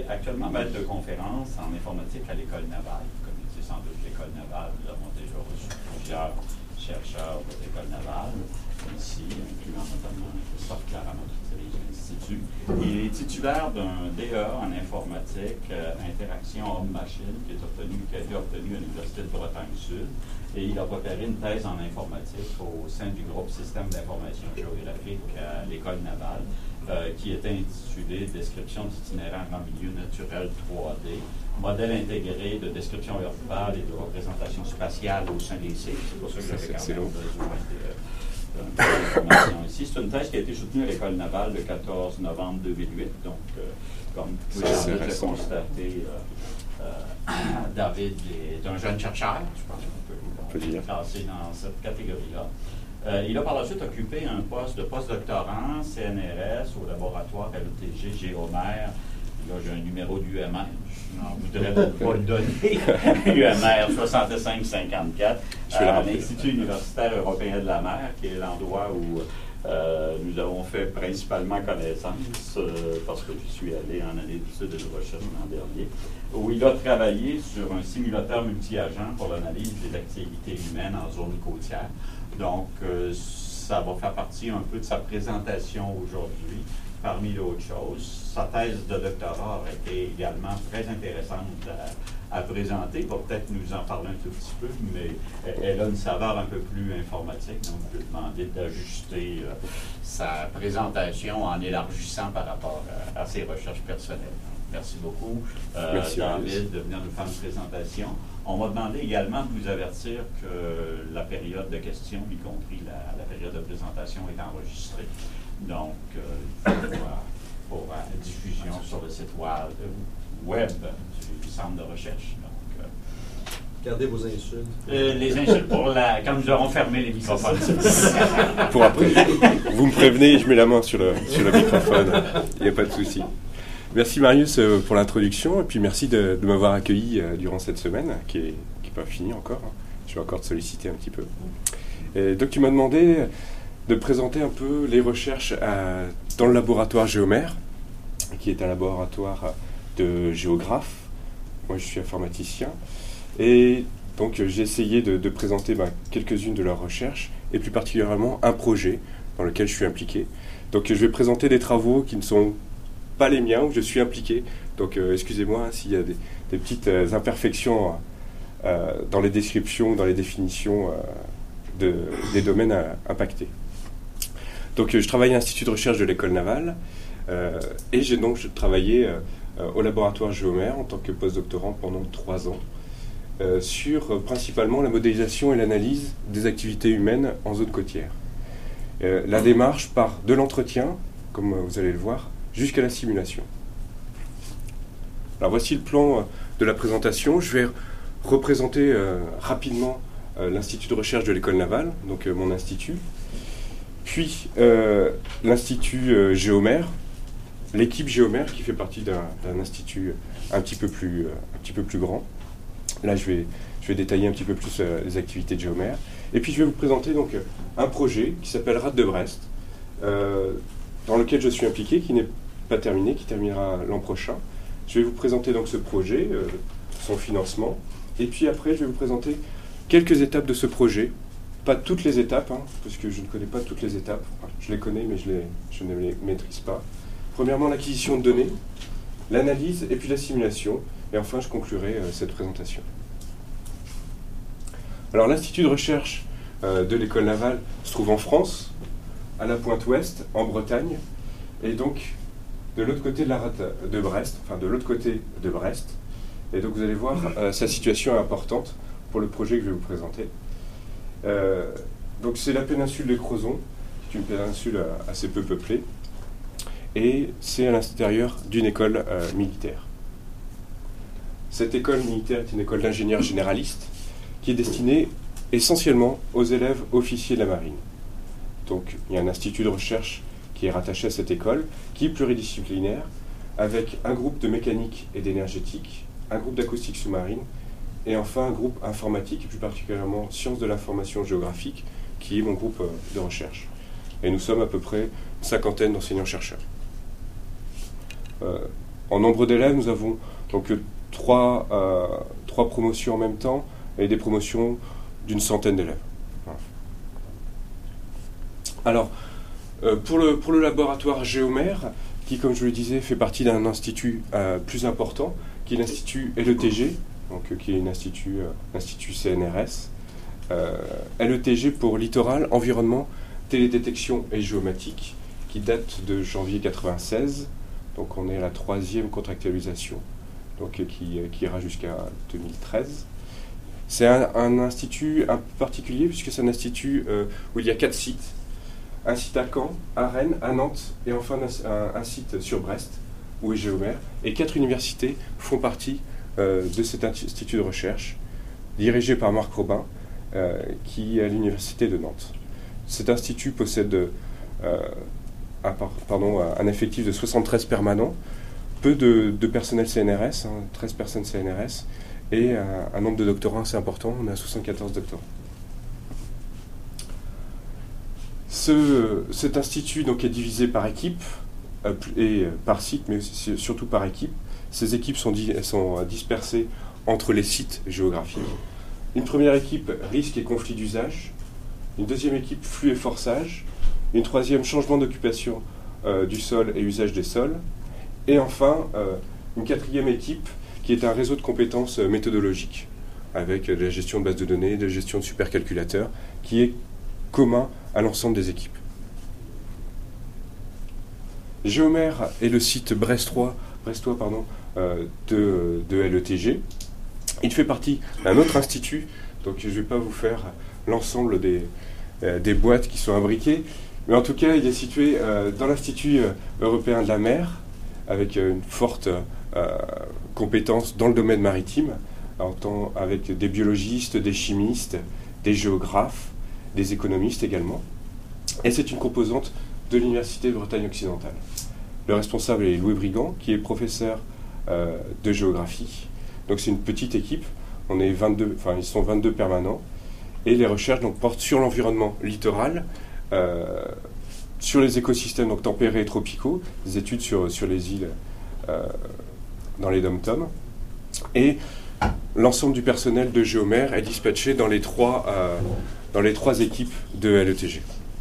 actuellement maître de conférence en informatique à l'École navale. Vous connaissez sans doute l'École navale. Nous avons déjà reçu plusieurs chercheurs de l'École navale, ici, incluant notamment Christophe Claramont qui dirige l'Institut. Il est titulaire d'un DEA en informatique, interaction homme-machine, qui a été obtenu à l'Université de Bretagne-Sud. Et il a préparé une thèse en informatique au sein du groupe Système d'information géographique à l'École navale, qui était intitulée Description d'itinéraire en milieu naturel 3D, modèle intégré de description verbale et de représentation spatiale au sein des cycles. C'est pour ça que j'avais quand même besoin d'informations ici. C'est une thèse qui a été soutenue à l'École navale le 14 novembre 2008. Donc, comme vous pouvez le constater, David est un jeune chercheur, je pense qu'on peut le classer dans cette catégorie-là. Il a par la suite occupé un poste de postdoctorant CNRS au laboratoire à l'UTG Géomère. Là, j'ai un numéro d'UMR. Je n'en voudrais pas le donner. UMR 6554 à l'Institut universitaire européen de la mer, qui est l'endroit où nous avons fait principalement connaissance, parce que je suis allé en année d'études et de recherche l'an dernier, où il a travaillé sur un simulateur multi-agent pour l'analyse des activités humaines en zone côtière. Donc, ça va faire partie un peu de sa présentation aujourd'hui, parmi d'autres choses. Sa thèse de doctorat a été également très intéressante à présenter. Il va peut-être nous en parler un tout petit peu, mais elle a une saveur un peu plus informatique. Donc, je vais demander d'ajuster sa présentation en élargissant par rapport à ses recherches personnelles. Merci beaucoup, Merci, David, de venir nous faire une présentation. On m'a demandé également de vous avertir que la période de questions, y compris la période de présentation, est enregistrée. Donc, pour diffusion sur le site web du Centre de recherche. Donc, gardez vos insultes. Les insultes quand nous aurons fermé les microphones. Pour après. Vous me prévenez, je mets la main sur le microphone. Il n'y a pas de souci. Merci Marius pour l'introduction et puis merci de m'avoir accueilli durant cette semaine qui n'est pas finie encore. Je vais encore te solliciter un petit peu. Et donc tu m'as demandé de présenter un peu les recherches dans le laboratoire Géomère, qui est un laboratoire de géographes. Moi je suis informaticien et donc j'ai essayé de présenter quelques-unes de leurs recherches et plus particulièrement un projet dans lequel je suis impliqué. Donc je vais présenter des travaux qui ne sont pas les miens, où je suis impliqué. Donc excusez-moi s'il y a des petites imperfections dans les descriptions, dans les définitions des domaines impactés. Donc je travaille à l'Institut de recherche de l'École navale et j'ai donc travaillé au laboratoire Géomère en tant que postdoctorant pendant 3 ans sur principalement la modélisation et l'analyse des activités humaines en zone côtière. La démarche part de l'entretien, comme vous allez le voir, jusqu'à la simulation. Alors voici le plan de la présentation. Je vais représenter rapidement l'Institut de recherche de l'École navale, donc mon institut, puis l'Institut Géomère, l'équipe Géomère qui fait partie d'un institut un petit peu plus grand. Là, je vais détailler un petit peu plus les activités de Géomère. Et puis, je vais vous présenter donc un projet qui s'appelle Rade de Brest, dans lequel je suis impliqué, qui n'est pas terminé, qui terminera l'an prochain. Je vais vous présenter donc ce projet, son financement, et puis après, je vais vous présenter quelques étapes de ce projet. Pas toutes les étapes, parce que je ne connais pas toutes les étapes. Enfin, je les connais, mais je ne les maîtrise pas. Premièrement, l'acquisition de données, l'analyse et puis la simulation. Et enfin, je conclurai cette présentation. Alors, l'Institut de recherche de l'École navale se trouve en France, à la pointe ouest, en Bretagne, et donc de l'autre côté de la rade de Brest, enfin de l'autre côté de Brest. Et donc vous allez voir, sa situation est importante pour le projet que je vais vous présenter. Donc c'est la péninsule de Crozon, qui est une péninsule assez peu peuplée, et c'est à l'intérieur d'une école militaire. Cette école militaire est une école d'ingénieurs généralistes qui est destinée essentiellement aux élèves officiers de la marine. Donc il y a un institut de recherche qui est rattaché à cette école, qui est pluridisciplinaire, avec un groupe de mécanique et d'énergétique, un groupe d'acoustique sous-marine, et enfin un groupe informatique, et plus particulièrement sciences de l'information géographique, qui est mon groupe de recherche. Et nous sommes à peu près une 50aine d'enseignants-chercheurs. En nombre d'élèves, nous avons donc trois promotions en même temps et des promotions d'une centaine d'élèves. Voilà. Alors, pour le laboratoire Géomère, qui, comme je le disais, fait partie d'un institut plus important, qui est l'Institut LETG, donc, qui est l'Institut CNRS. LETG pour Littoral, Environnement, Télédétection et Géomatique, qui date de janvier 1996. Donc on est à la 3e contractualisation, donc, qui ira jusqu'à 2013. C'est un institut un peu particulier, puisque c'est un institut où il y a 4 sites. Un site à Caen, à Rennes, à Nantes, et enfin un site sur Brest, où est Géomère. Et 4 universités font partie de cet institut de recherche, dirigé par Marc Robin, qui est à l'université de Nantes. Cet institut possède un effectif de 73 permanents, peu de personnel CNRS, 13 personnes CNRS, et un nombre de doctorants assez important, on a 74 doctorants. Cet institut donc, est divisé par équipe, et par site, mais surtout par équipe. Ces équipes sont dispersées entre les sites géographiques. Une première équipe, risque et conflit d'usage. Une deuxième équipe, flux et forçage. Une troisième, changement d'occupation du sol et usage des sols. Et enfin, une quatrième équipe, qui est un réseau de compétences méthodologiques, avec de la gestion de bases de données, de la gestion de supercalculateurs, qui est commun à l'ensemble des équipes. Géomère est le site brestois de LETG. Il fait partie d'un autre institut, donc je ne vais pas vous faire l'ensemble des boîtes qui sont imbriquées, mais en tout cas il est situé dans l'Institut européen de la mer, avec une forte compétence dans le domaine maritime, avec des biologistes, des chimistes, des géographes, des économistes également. Et c'est une composante de l'Université de Bretagne occidentale. Le responsable est Louis Brigand, qui est professeur de géographie. Donc c'est une petite équipe, ils sont 22 permanents, et les recherches donc, portent sur l'environnement littoral, sur les écosystèmes donc, tempérés et tropicaux, des études sur les îles dans les dom-toms, et l'ensemble du personnel de Géomère est dispatché dans les trois équipes de LETG.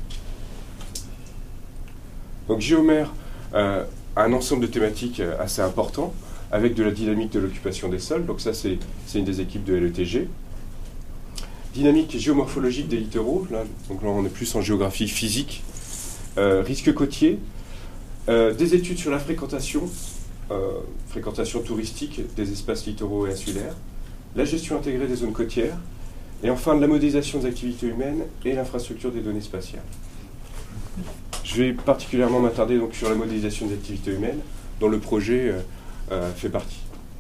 Donc Géomère a un ensemble de thématiques assez important, avec de la dynamique de l'occupation des sols, donc ça c'est une des équipes de LETG. Dynamique géomorphologique des littoraux, là on est plus en géographie physique. Risque côtier, des études sur la fréquentation touristique des espaces littoraux et insulaires, la gestion intégrée des zones côtières, et enfin la modélisation des activités humaines et l'infrastructure des données spatiales. Je vais particulièrement m'attarder donc sur la modélisation des activités humaines, dont le projet fait partie.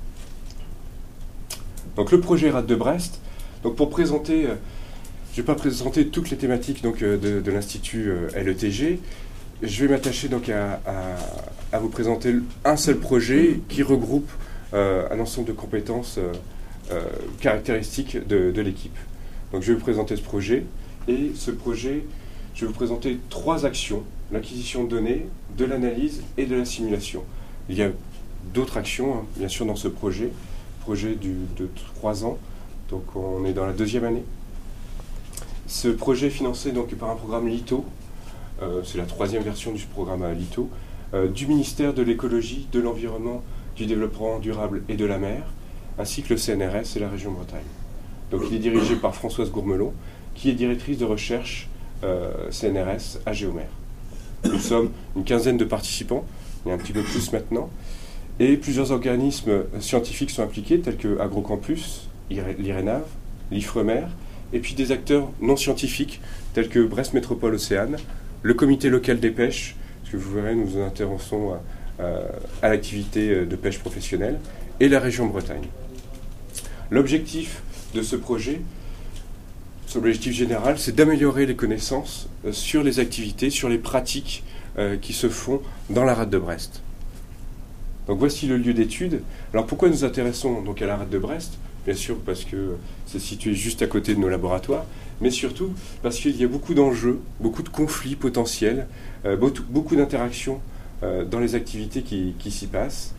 Donc le projet RAD de Brest. Donc pour présenter, je ne vais pas présenter toutes les thématiques donc, de l'Institut LETG. Je vais m'attacher donc à vous présenter un seul projet qui regroupe un ensemble de compétences caractéristiques de l'équipe. Donc je vais vous présenter ce projet, et ce projet, je vais vous présenter 3 actions: l'acquisition de données, de l'analyse et de la simulation. Il y a d'autres actions, bien sûr, dans ce projet de 3 ans, donc on est dans la 2e année. Ce projet est financé donc, par un programme LITO, c'est la 3e version du programme LITO, du ministère de l'écologie, de l'environnement, du développement durable et de la mer, ainsi que le CNRS et la région Bretagne. Donc il est dirigé par Françoise Gourmelon, qui est directrice de recherche CNRS à Géomère. Nous sommes une quinzaine de participants, il y a un petit peu plus maintenant, et plusieurs organismes scientifiques sont impliqués, tels que AgroCampus, l'IRENAV, l'IFREMER, et puis des acteurs non scientifiques, tels que Brest Métropole Océane, le comité local des pêches, parce que vous verrez, nous nous intéressons à l'activité de pêche professionnelle, et la région Bretagne. L'objectif de ce projet, son objectif général, c'est d'améliorer les connaissances sur les activités, sur les pratiques qui se font dans la rade de Brest. Donc voici le lieu d'étude. Alors pourquoi nous intéressons donc à la rade de Brest ? Bien sûr parce que c'est situé juste à côté de nos laboratoires, mais surtout parce qu'il y a beaucoup d'enjeux, beaucoup de conflits potentiels, beaucoup d'interactions dans les activités qui s'y passent.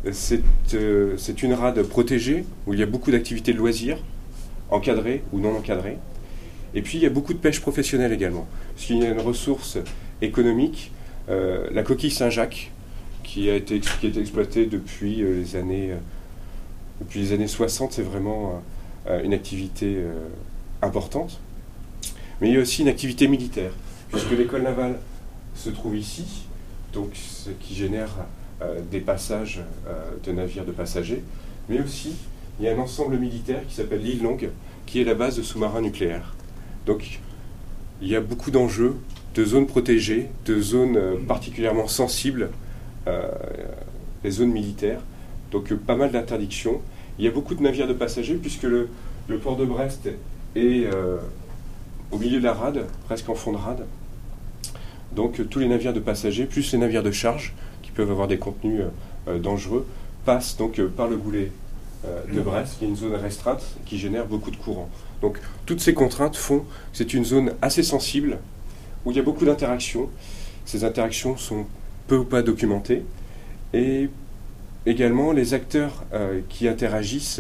c'est une rade protégée où il y a beaucoup d'activités de loisirs, encadrées ou non encadrées. Et puis il y a beaucoup de pêche professionnelle également, parce qu'il y a une ressource économique, la coquille Saint-Jacques, qui a été exploitée depuis les années 60, c'est vraiment une activité importante. Mais il y a aussi une activité militaire, puisque l'école navale se trouve ici, donc ce qui génère des passages de navires de passagers, mais aussi il y a un ensemble militaire qui s'appelle l'île Longue, qui est la base de sous-marins nucléaires. Donc il y a beaucoup d'enjeux, de zones protégées, de zones particulièrement sensibles, les zones militaires, donc pas mal d'interdictions. Il y a beaucoup de navires de passagers, puisque le port de Brest est au milieu de la rade, presque en fond de rade. Donc tous les navires de passagers, plus les navires de charge, qui peuvent avoir des contenus dangereux, passent donc par le goulet de Brest, qui est une zone restreinte qui génère beaucoup de courants. Donc toutes ces contraintes font que c'est une zone assez sensible, où il y a beaucoup d'interactions. Ces interactions sont peu ou pas documentées. Et également, les acteurs qui interagissent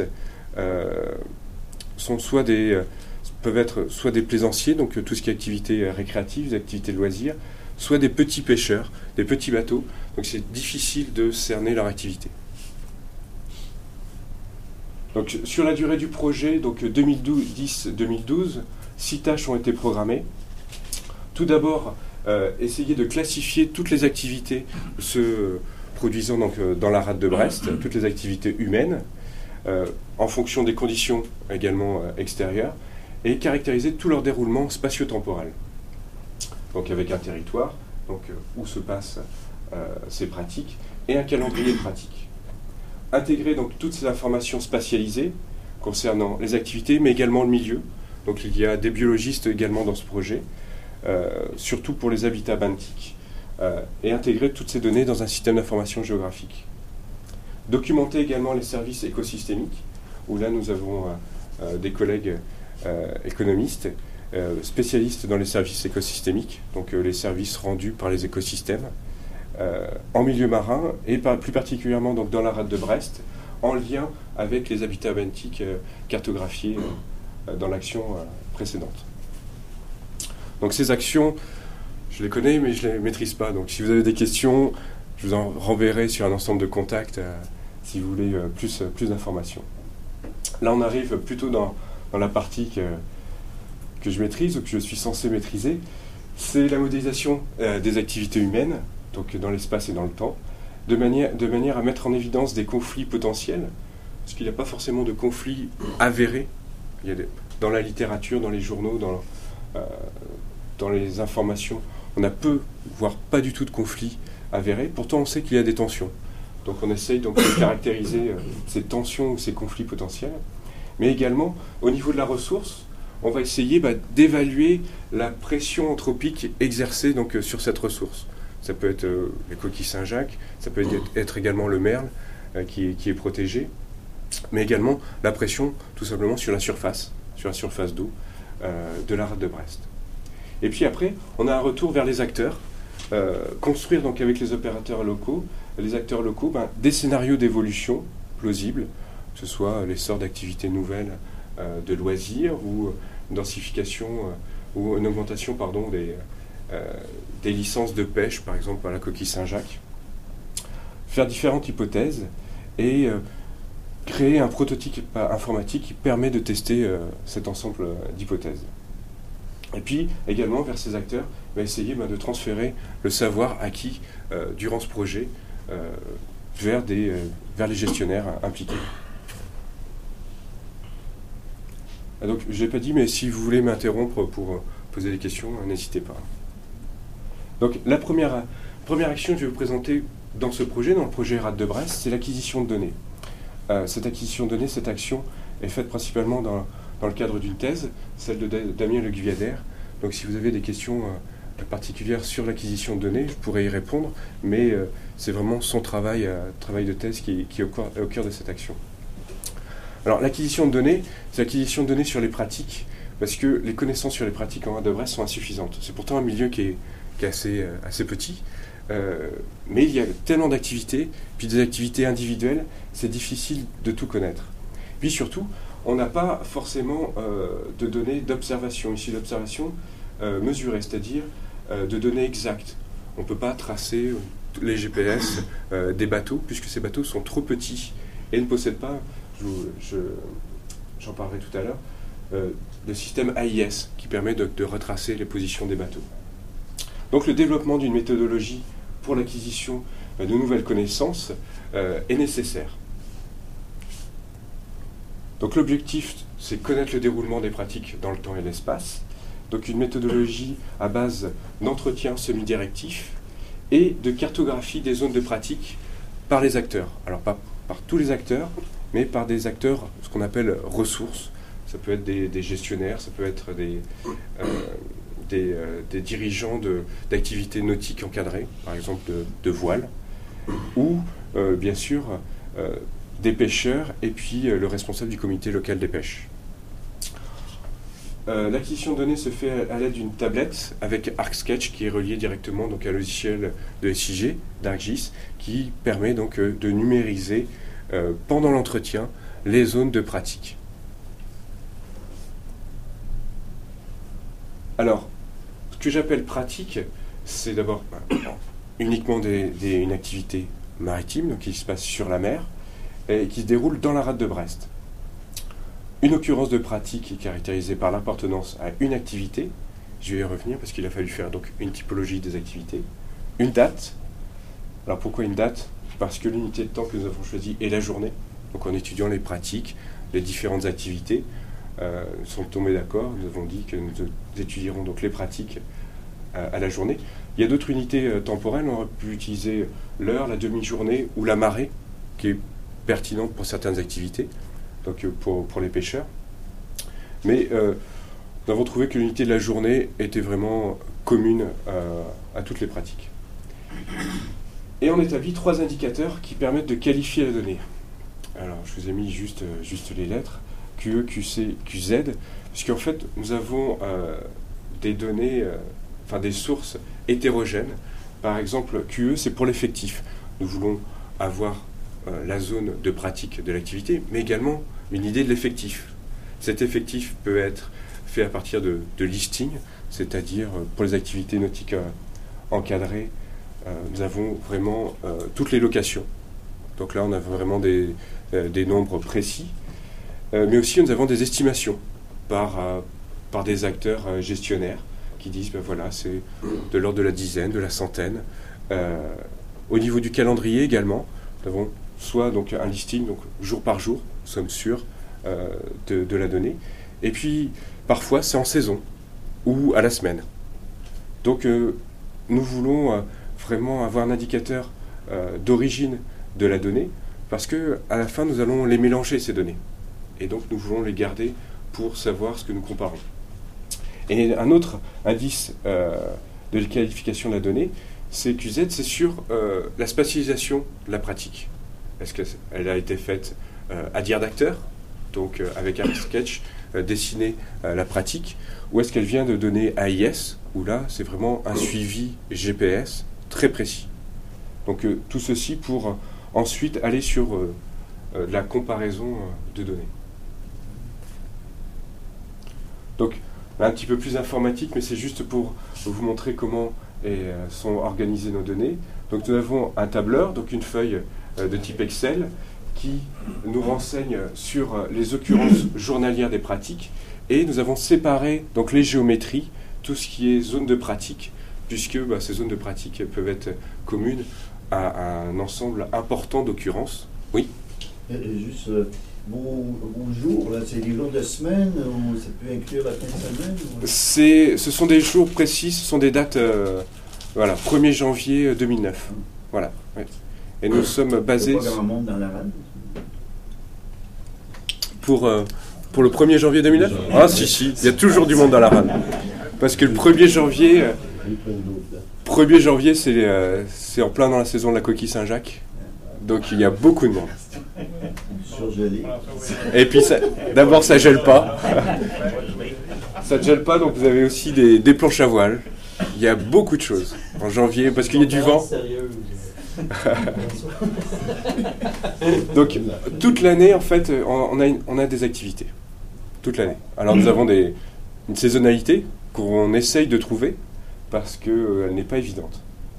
sont peuvent être soit des plaisanciers, donc tout ce qui est activités récréatives, des activités de loisirs, soit des petits pêcheurs, des petits bateaux. Donc c'est difficile de cerner leur activité. Donc sur la durée du projet, donc 2010-2012, 6 tâches ont été programmées. Tout d'abord, essayer de classifier toutes les activités se produisant donc, dans la rade de Brest, toutes les activités humaines, en fonction des conditions également extérieures, et caractériser tout leur déroulement spatio-temporel. Donc avec un territoire, donc, où se passent ces pratiques, et un calendrier de pratiques. Intégrer donc toutes ces informations spatialisées concernant les activités, mais également le milieu. Donc il y a des biologistes également dans ce projet, surtout pour les habitats benthiques, et intégrer toutes ces données dans un système d'information géographique. Documenter également les services écosystémiques, où là nous avons des collègues économistes, spécialistes dans les services écosystémiques, donc les services rendus par les écosystèmes, en milieu marin, et plus particulièrement donc, dans la rade de Brest, en lien avec les habitats benthiques cartographiés dans l'action précédente. Donc ces actions, je les connais, mais je ne les maîtrise pas. Donc si vous avez des questions, je vous en renverrai sur un ensemble de contacts si vous voulez plus d'informations. Là, on arrive plutôt dans la partie que je maîtrise, ou que je suis censé maîtriser. C'est la modélisation des activités humaines, donc dans l'espace et dans le temps, de manière à mettre en évidence des conflits potentiels, parce qu'il n'y a pas forcément de conflits avérés. Il y a dans la littérature, dans les journaux, dans les informations, on a peu, voire pas du tout de conflits avérés. Pourtant, on sait qu'il y a des tensions. Donc on essaye donc de caractériser ces tensions ou ces conflits potentiels. Mais également, au niveau de la ressource, on va essayer d'évaluer la pression anthropique exercée donc, sur cette ressource. Ça peut être les coquilles Saint-Jacques, ça peut être également le merle qui est protégé, mais également la pression tout simplement sur la surface d'eau de la rade de Brest. Et puis après, on a un retour vers les acteurs, construire donc avec les opérateurs locaux, des scénarios d'évolution plausibles, que ce soit l'essor d'activités nouvelles de loisirs ou une densification ou une augmentation des licences de pêche, par exemple à la coquille Saint-Jacques. Faire différentes hypothèses et créer un prototype informatique qui permet de tester cet ensemble d'hypothèses. Et puis également vers ces acteurs, essayer de transférer le savoir acquis durant ce projet vers les gestionnaires impliqués. Donc je ne l'ai pas dit, mais si vous voulez m'interrompre pour poser des questions, n'hésitez pas. Donc la première action que je vais vous présenter dans ce projet, dans le projet Rade de Brest, c'est l'acquisition de données. Cette acquisition de données, cette action est faite principalement dans le cadre d'une thèse, celle de Damien Le Guyader. Donc si vous avez des questions particulières sur l'acquisition de données, je pourrais y répondre, mais c'est vraiment son travail de thèse qui est au cœur de cette action. Alors l'acquisition de données, c'est l'acquisition de données sur les pratiques, parce que les connaissances sur les pratiques en Rade de Brest sont insuffisantes. C'est pourtant un milieu qui est assez petit. mais il y a tellement d'activités, puis des activités individuelles, c'est difficile de tout connaître. Puis surtout, on n'a pas forcément de données d'observation, ici d'observation mesurée, c'est-à-dire de données exactes. On ne peut pas tracer les GPS des bateaux, puisque ces bateaux sont trop petits et ne possèdent pas, j'en parlerai tout à l'heure, le système AIS qui permet de retracer les positions des bateaux. Donc le développement d'une méthodologie pour l'acquisition de nouvelles connaissances est nécessaire. Donc l'objectif, c'est connaître le déroulement des pratiques dans le temps et l'espace. Donc une méthodologie à base d'entretien semi-directif et de cartographie des zones de pratique par les acteurs. Alors pas par tous les acteurs, mais par des acteurs, ce qu'on appelle ressources. Ça peut être des gestionnaires, ça peut être des dirigeants d'activités nautiques encadrées, par exemple de voile, ou bien sûr des pêcheurs et puis le responsable du comité local des pêches. L'acquisition de données se fait à l'aide d'une tablette avec ArcSketch qui est relié directement donc, à un logiciel de SIG, d'ArcGIS, qui permet donc de numériser pendant l'entretien les zones de pratique. Alors, ce que j'appelle pratique, c'est d'abord uniquement une activité maritime, donc qui se passe sur la mer, et qui se déroule dans la rade de Brest. Une occurrence de pratique est caractérisée par l'appartenance à une activité, je vais y revenir parce qu'il a fallu faire donc une typologie des activités, une date. Alors pourquoi une date? Parce que l'unité de temps que nous avons choisie est la journée, donc en étudiant les pratiques, les différentes activités, nous sommes tombés d'accord, nous avons dit que nous étudierons donc les pratiques à la journée. Il y a d'autres unités temporelles, on aurait pu utiliser l'heure, la demi-journée ou la marée, qui est pertinente pour certaines activités, donc pour les pêcheurs. Mais nous avons trouvé que l'unité de la journée était vraiment commune à toutes les pratiques. Et on établit 3 indicateurs qui permettent de qualifier la donnée. Alors, je vous ai mis juste les lettres, QE, QC, QZ, puisqu'en fait, nous avons des données, des sources hétérogènes. Par exemple, QE, c'est pour l'effectif. Nous voulons avoir la zone de pratique de l'activité, mais également une idée de l'effectif. Cet effectif peut être fait à partir de listings, c'est-à-dire pour les activités nautiques encadrées, nous avons vraiment toutes les locations. Donc là, on a vraiment des nombres précis, mais aussi nous avons des estimations par des acteurs gestionnaires qui disent, voilà, c'est de l'ordre de la dizaine, de la centaine. Au niveau du calendrier également, nous avons soit donc un listing, donc jour par jour, nous sommes sûrs de la donnée. Et puis, parfois, c'est en saison ou à la semaine. Donc, nous voulons vraiment avoir un indicateur d'origine de la donnée, parce qu'à la fin, nous allons les mélanger, ces données. Et donc, nous voulons les garder pour savoir ce que nous comparons. Et un autre indice de qualification de la donnée, c'est QZ, c'est sur la spatialisation de la pratique. Est-ce qu'elle a été faite à dire d'acteur, donc avec ArcSketch, dessiner la pratique, ou est-ce qu'elle vient de données AIS, où là, c'est vraiment un suivi GPS très précis. Donc tout ceci pour ensuite aller sur la comparaison de données. Donc, un petit peu plus informatique, mais c'est juste pour vous montrer comment sont organisées nos données. Donc nous avons un tableur, donc une feuille de type Excel, qui nous renseigne sur les occurrences journalières des pratiques, et nous avons séparé donc les géométries, tout ce qui est zone de pratique, puisque ces zones de pratique peuvent être communes à un ensemble important d'occurrences. Oui. Juste, vos jours, là, c'est des jours de semaine, ou ça peut inclure la fin de semaine ou... Ce sont des jours précis, ce sont des dates, 1er janvier 2009. Voilà. Ouais. Et nous sommes basés... Il n'y a pas grand monde dans la rade? Pour le 1er janvier 2009 ? Ah si, il y a toujours du monde dans la rade. Parce que le 1er janvier... 1er janvier, c'est en plein dans la saison de la coquille Saint-Jacques. Donc il y a beaucoup de monde. Surgelé. Et puis d'abord ça gèle pas. Ça ne gèle pas, donc vous avez aussi des planches à voile. Il y a beaucoup de choses en janvier, parce qu'il y a du vent. Donc, toute l'année, en fait, on a des activités. Toute l'année. Alors, nous avons une saisonnalité qu'on essaye de trouver parce qu'elle n'est pas évidente.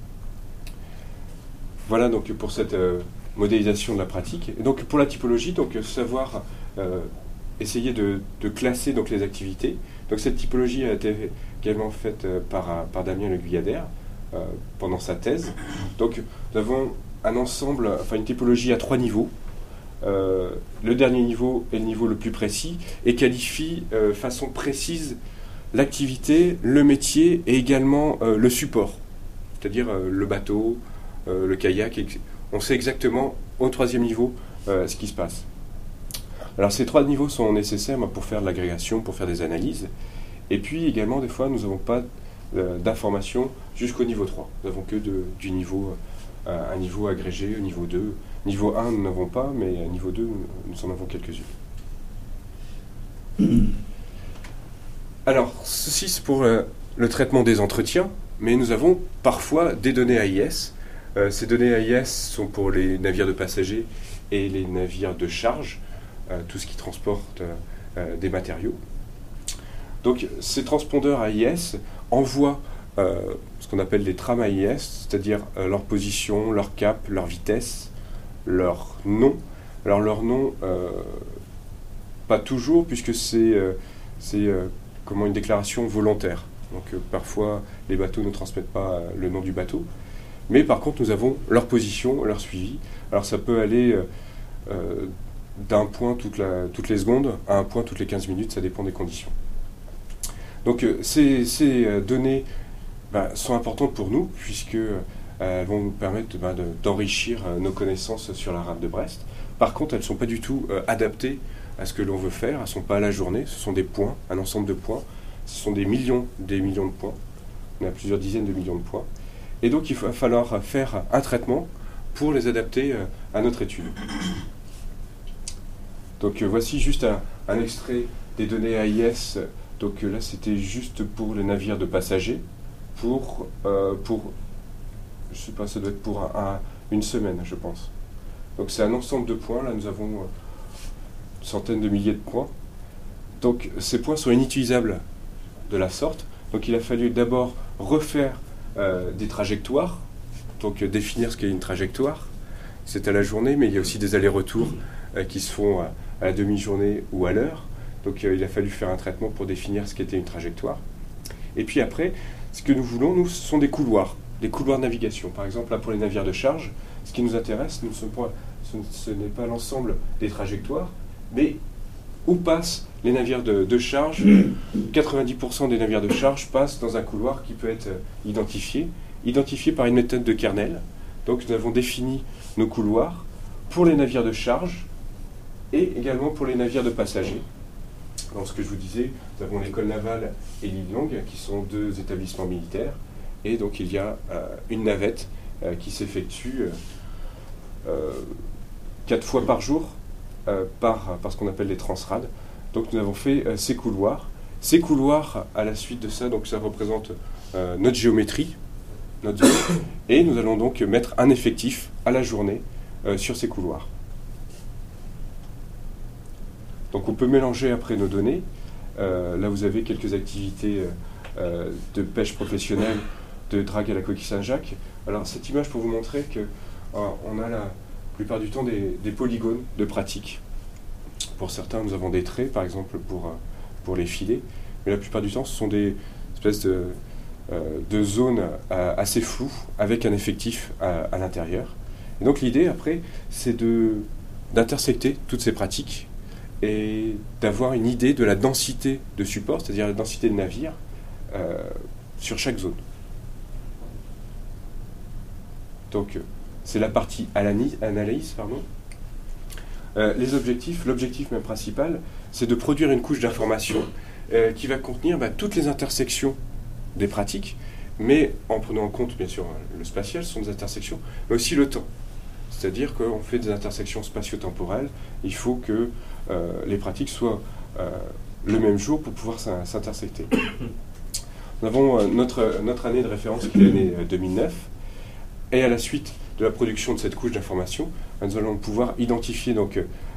Voilà donc pour cette modélisation de la pratique. Et donc, pour la typologie, donc, savoir essayer de classer donc, les activités. Donc, cette typologie a été également faite par Damien Le Guyadère pendant sa thèse. Donc, nous avons un ensemble, enfin une typologie à 3 niveaux. Le dernier niveau est le niveau le plus précis et qualifie façon précise l'activité, le métier et également le support, c'est-à-dire le bateau, le kayak. On sait exactement au 3e niveau ce qui se passe. Alors ces 3 niveaux sont nécessaires pour faire de l'agrégation, pour faire des analyses. Et puis également, des fois, nous n'avons pas d'informations jusqu'au niveau 3. Nous n'avons que du niveau, un niveau agrégé, au niveau 2. Niveau 1, nous n'avons pas, mais niveau 2, nous en avons quelques-unes. Alors, ceci c'est pour le traitement des entretiens, mais nous avons parfois des données AIS. Ces données AIS sont pour les navires de passagers et les navires de charge, tout ce qui transporte des matériaux. Donc, ces transpondeurs AIS envoient ce qu'on appelle des trames AIS, c'est-à-dire leur position, leur cap, leur vitesse, leur nom. Alors, leur nom, pas toujours, puisque c'est comment une déclaration volontaire. Donc, parfois, les bateaux ne transmettent pas le nom du bateau. Mais par contre, nous avons leur position, leur suivi. Alors, ça peut aller d'un point toutes les secondes à un point toutes les 15 minutes, ça dépend des conditions. Donc ces données sont importantes pour nous puisqu'elles vont nous permettre d'enrichir nos connaissances sur la rade de Brest. Par contre, elles ne sont pas du tout adaptées à ce que l'on veut faire, elles ne sont pas à la journée, ce sont des points, un ensemble de points, ce sont des millions de points, on a plusieurs dizaines de millions de points. Et donc il va falloir faire un traitement pour les adapter à notre étude. Donc voici juste un extrait des données AIS. Donc là, c'était juste pour les navires de passagers, je sais pas, ça doit être pour une semaine, je pense. Donc c'est un ensemble de points. Là, nous avons une centaine de milliers de points. Donc ces points sont inutilisables de la sorte. Donc il a fallu d'abord refaire des trajectoires, donc définir ce qu'est une trajectoire. C'est à la journée, mais il y a aussi des allers-retours qui se font à la demi-journée ou à l'heure. Donc il a fallu faire un traitement pour définir ce qu'était une trajectoire. Et puis après, ce que nous voulons, nous, ce sont des couloirs de navigation. Par exemple, là, pour les navires de charge, ce qui nous intéresse, ce n'est pas l'ensemble des trajectoires, mais où passent les navires de charge. 90% des navires de charge passent dans un couloir qui peut être identifié par une méthode de kernel. Donc nous avons défini nos couloirs pour les navires de charge et également pour les navires de passagers. Dans ce que je vous disais, nous avons l'école navale et l'île Longue, qui sont 2 établissements militaires. Et donc il y a une navette qui s'effectue 4 fois par jour par ce qu'on appelle les transrades. Donc nous avons fait ces couloirs. Ces couloirs, à la suite de ça, donc ça représente notre géométrie, notre zone. Et nous allons donc mettre un effectif à la journée sur ces couloirs. Donc on peut mélanger après nos données. Là vous avez quelques activités de pêche professionnelle, de drague à la coquille Saint-Jacques. Alors cette image pour vous montrer qu'on a la plupart du temps des polygones de pratique. Pour certains nous avons des traits, par exemple pour les filets, mais la plupart du temps ce sont des espèces de zones assez floues avec un effectif à l'intérieur. Et donc l'idée après c'est d'intersecter toutes ces pratiques et d'avoir une idée de la densité de support, c'est-à-dire la densité de navires sur chaque zone. Donc, c'est la partie analyse. Les objectifs, l'objectif même principal, c'est de produire une couche d'information qui va contenir toutes les intersections des pratiques, mais en prenant en compte, bien sûr, le spatial, ce sont des intersections, mais aussi le temps. C'est-à-dire qu'on fait des intersections spatio-temporelles, il faut que les pratiques soient le même jour pour pouvoir s'intersecter. Nous avons notre année de référence qui est l'année 2009, et à la suite de la production de cette couche d'information, nous allons pouvoir identifier donc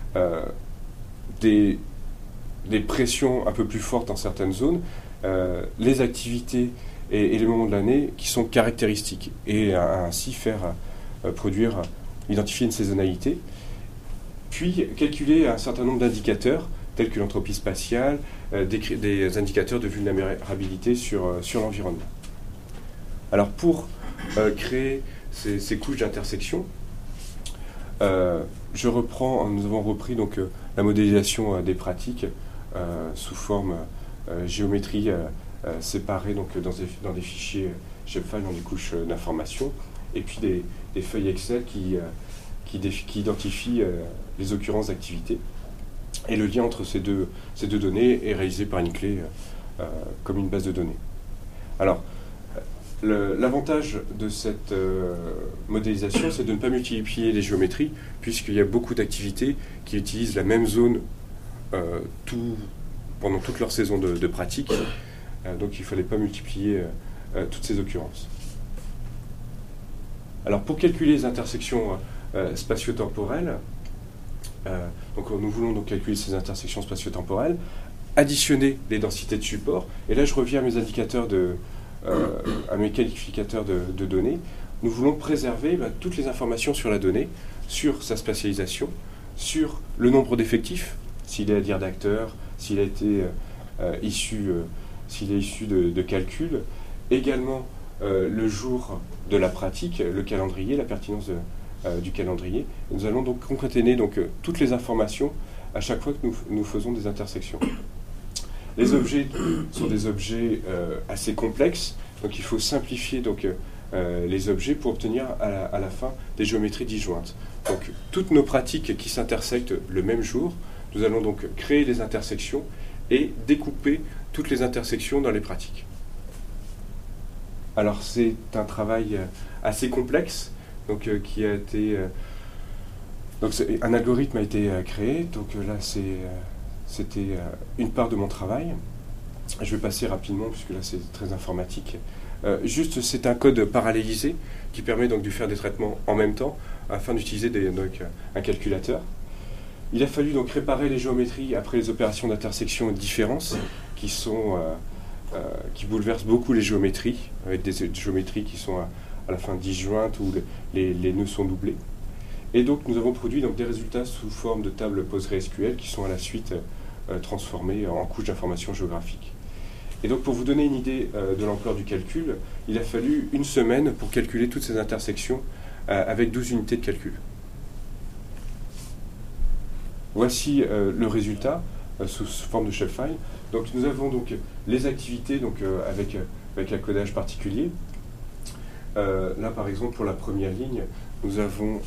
des pressions un peu plus fortes dans certaines zones, les activités et les moments de l'année qui sont caractéristiques, et ainsi faire identifier une saisonnalité, puis calculer un certain nombre d'indicateurs tels que l'entropie spatiale, des indicateurs de vulnérabilité sur l'environnement. Alors pour créer ces couches d'intersection, nous avons repris donc la modélisation des pratiques sous forme géométrie séparée donc dans des fichiers shapefile, dans des couches d'information, et puis des feuilles Excel qui identifient les occurrences d'activité. Et le lien entre ces deux données est réalisé par une clé comme une base de données. Alors, l'avantage de cette modélisation, c'est de ne pas multiplier les géométries, puisqu'il y a beaucoup d'activités qui utilisent la même zone pendant toute leur saison de pratique. Donc il ne fallait pas multiplier toutes ces occurrences. Alors pour calculer les intersections spatio-temporelles, donc nous voulons donc calculer ces intersections spatio-temporelles, additionner les densités de support, et là je reviens à mes indicateurs à mes qualificateurs de données. Nous voulons préserver toutes les informations sur la donnée, sur sa spatialisation, sur le nombre d'effectifs, s'il est à dire d'acteurs, s'il a été issu de calcul, également le jour de la pratique, le calendrier, la pertinence du calendrier. Nous allons donc concaténer toutes les informations à chaque fois que nous faisons des intersections. Les objets sont des objets assez complexes, donc il faut simplifier les objets pour obtenir à la fin des géométries disjointes. Donc toutes nos pratiques qui s'intersectent le même jour, nous allons donc créer des intersections et découper toutes les intersections dans les pratiques. Alors c'est un travail assez complexe, qui a été... un algorithme a été créé, donc là c'était une part de mon travail. Je vais passer rapidement, puisque là c'est très informatique. Juste, c'est un code parallélisé qui permet donc de faire des traitements en même temps, afin d'utiliser un calculateur. Il a fallu donc réparer les géométries après les opérations d'intersection et de différence, qui bouleversent beaucoup les géométries, avec des géométries qui sont à la fin disjointes, où les nœuds sont doublés. Et donc nous avons produit des résultats sous forme de tables PostgreSQL qui sont à la suite transformés en couches d'informations géographiques. Et donc pour vous donner une idée de l'ampleur du calcul, il a fallu une semaine pour calculer toutes ces intersections avec 12 unités de calcul. Voici le résultat sous forme de shapefile. Donc nous avons les activités avec un codage particulier. Là par exemple pour la première ligne, nous avons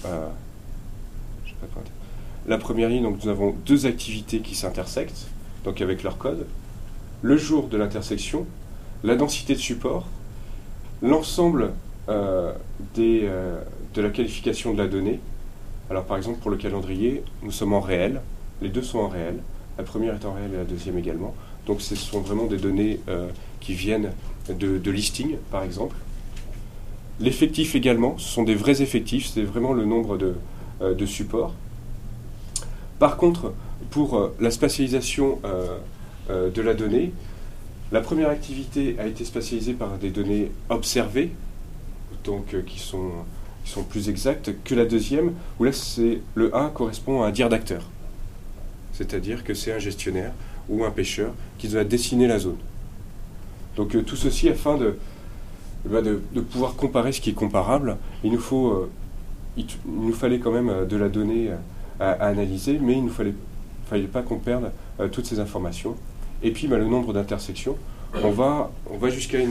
nous avons deux activités qui s'intersectent, donc avec leur code, le jour de l'intersection, la densité de support, l'ensemble de la qualification de la donnée. Alors par exemple pour le calendrier, nous sommes en réel, les deux sont en réel, la première est en réel et la deuxième également. Donc ce sont vraiment des données qui viennent de listing par exemple. L'effectif également, ce sont des vrais effectifs, c'est vraiment le nombre de supports. Par contre, pour la spatialisation de la donnée, la première activité a été spatialisée par des données observées, donc qui sont plus exactes que la deuxième, où là le 1 correspond à un dire d'acteur. C'est-à-dire que c'est un gestionnaire ou un pêcheur qui doit dessiner la zone. Donc tout ceci afin de pouvoir comparer ce qui est comparable. Il nous fallait quand même de la donnée à analyser, mais il ne fallait pas qu'on perde toutes ces informations. Et puis le nombre d'intersections, on va jusqu'à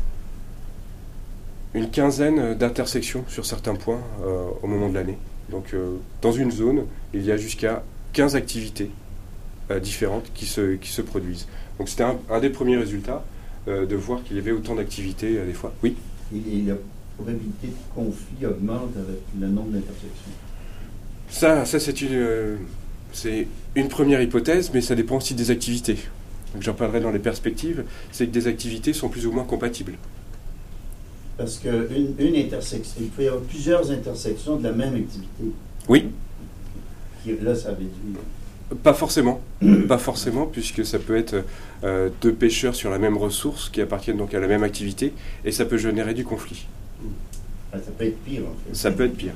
une quinzaine d'intersections sur certains points au moment de l'année. Donc dans une zone, il y a jusqu'à 15 activités différentes qui se produisent. Donc c'était un des premiers résultats, de voir qu'il y avait autant d'activités des fois. Oui. Et la probabilité de conflit augmente avec le nombre d'intersections. Ça c'est une première hypothèse, mais ça dépend aussi des activités. Donc j'en parlerai dans les perspectives, c'est que des activités sont plus ou moins compatibles. Parce qu'une intersection, il peut y avoir plusieurs intersections de la même activité. Oui. Là, ça réduit. Pas forcément. Pas forcément, puisque ça peut être deux pêcheurs sur la même ressource qui appartiennent donc à la même activité, et ça peut générer du conflit. Ça peut être pire, en fait. Ça peut être pire.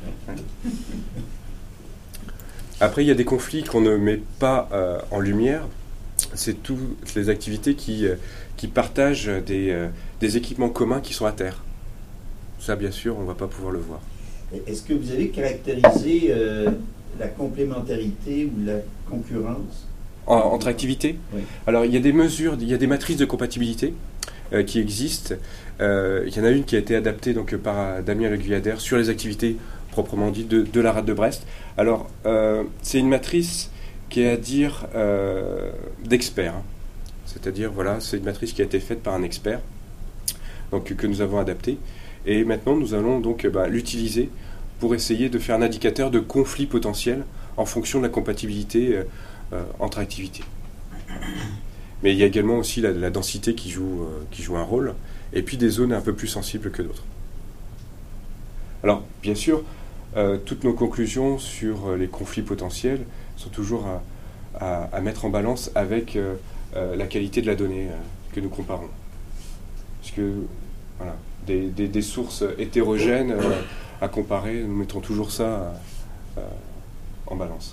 Après, il y a des conflits qu'on ne met pas en lumière. C'est toutes les activités qui partagent des équipements communs qui sont à terre. Ça, bien sûr, on ne va pas pouvoir le voir. Est-ce que vous avez caractérisé la complémentarité ou la concurrence entre activités? Oui. Alors, il y a des mesures, il y a des matrices de compatibilité qui existent. Il y en a une qui a été adaptée donc, par Damien Le Guyadère sur les activités proprement dites de la rade de Brest. Alors, c'est une matrice qui est à dire d'experts. Hein. C'est-à-dire, voilà, c'est une matrice qui a été faite par un expert, donc que nous avons adaptée. Et maintenant, nous allons donc l'utiliser pour essayer de faire un indicateur de conflit potentiel en fonction de la compatibilité entre activités. Mais il y a également aussi la densité qui joue un rôle, et puis des zones un peu plus sensibles que d'autres. Alors, bien sûr, toutes nos conclusions sur les conflits potentiels sont toujours à mettre en balance avec la qualité de la donnée que nous comparons. Parce que, voilà, des sources hétérogènes à comparer, nous mettons toujours ça en balance.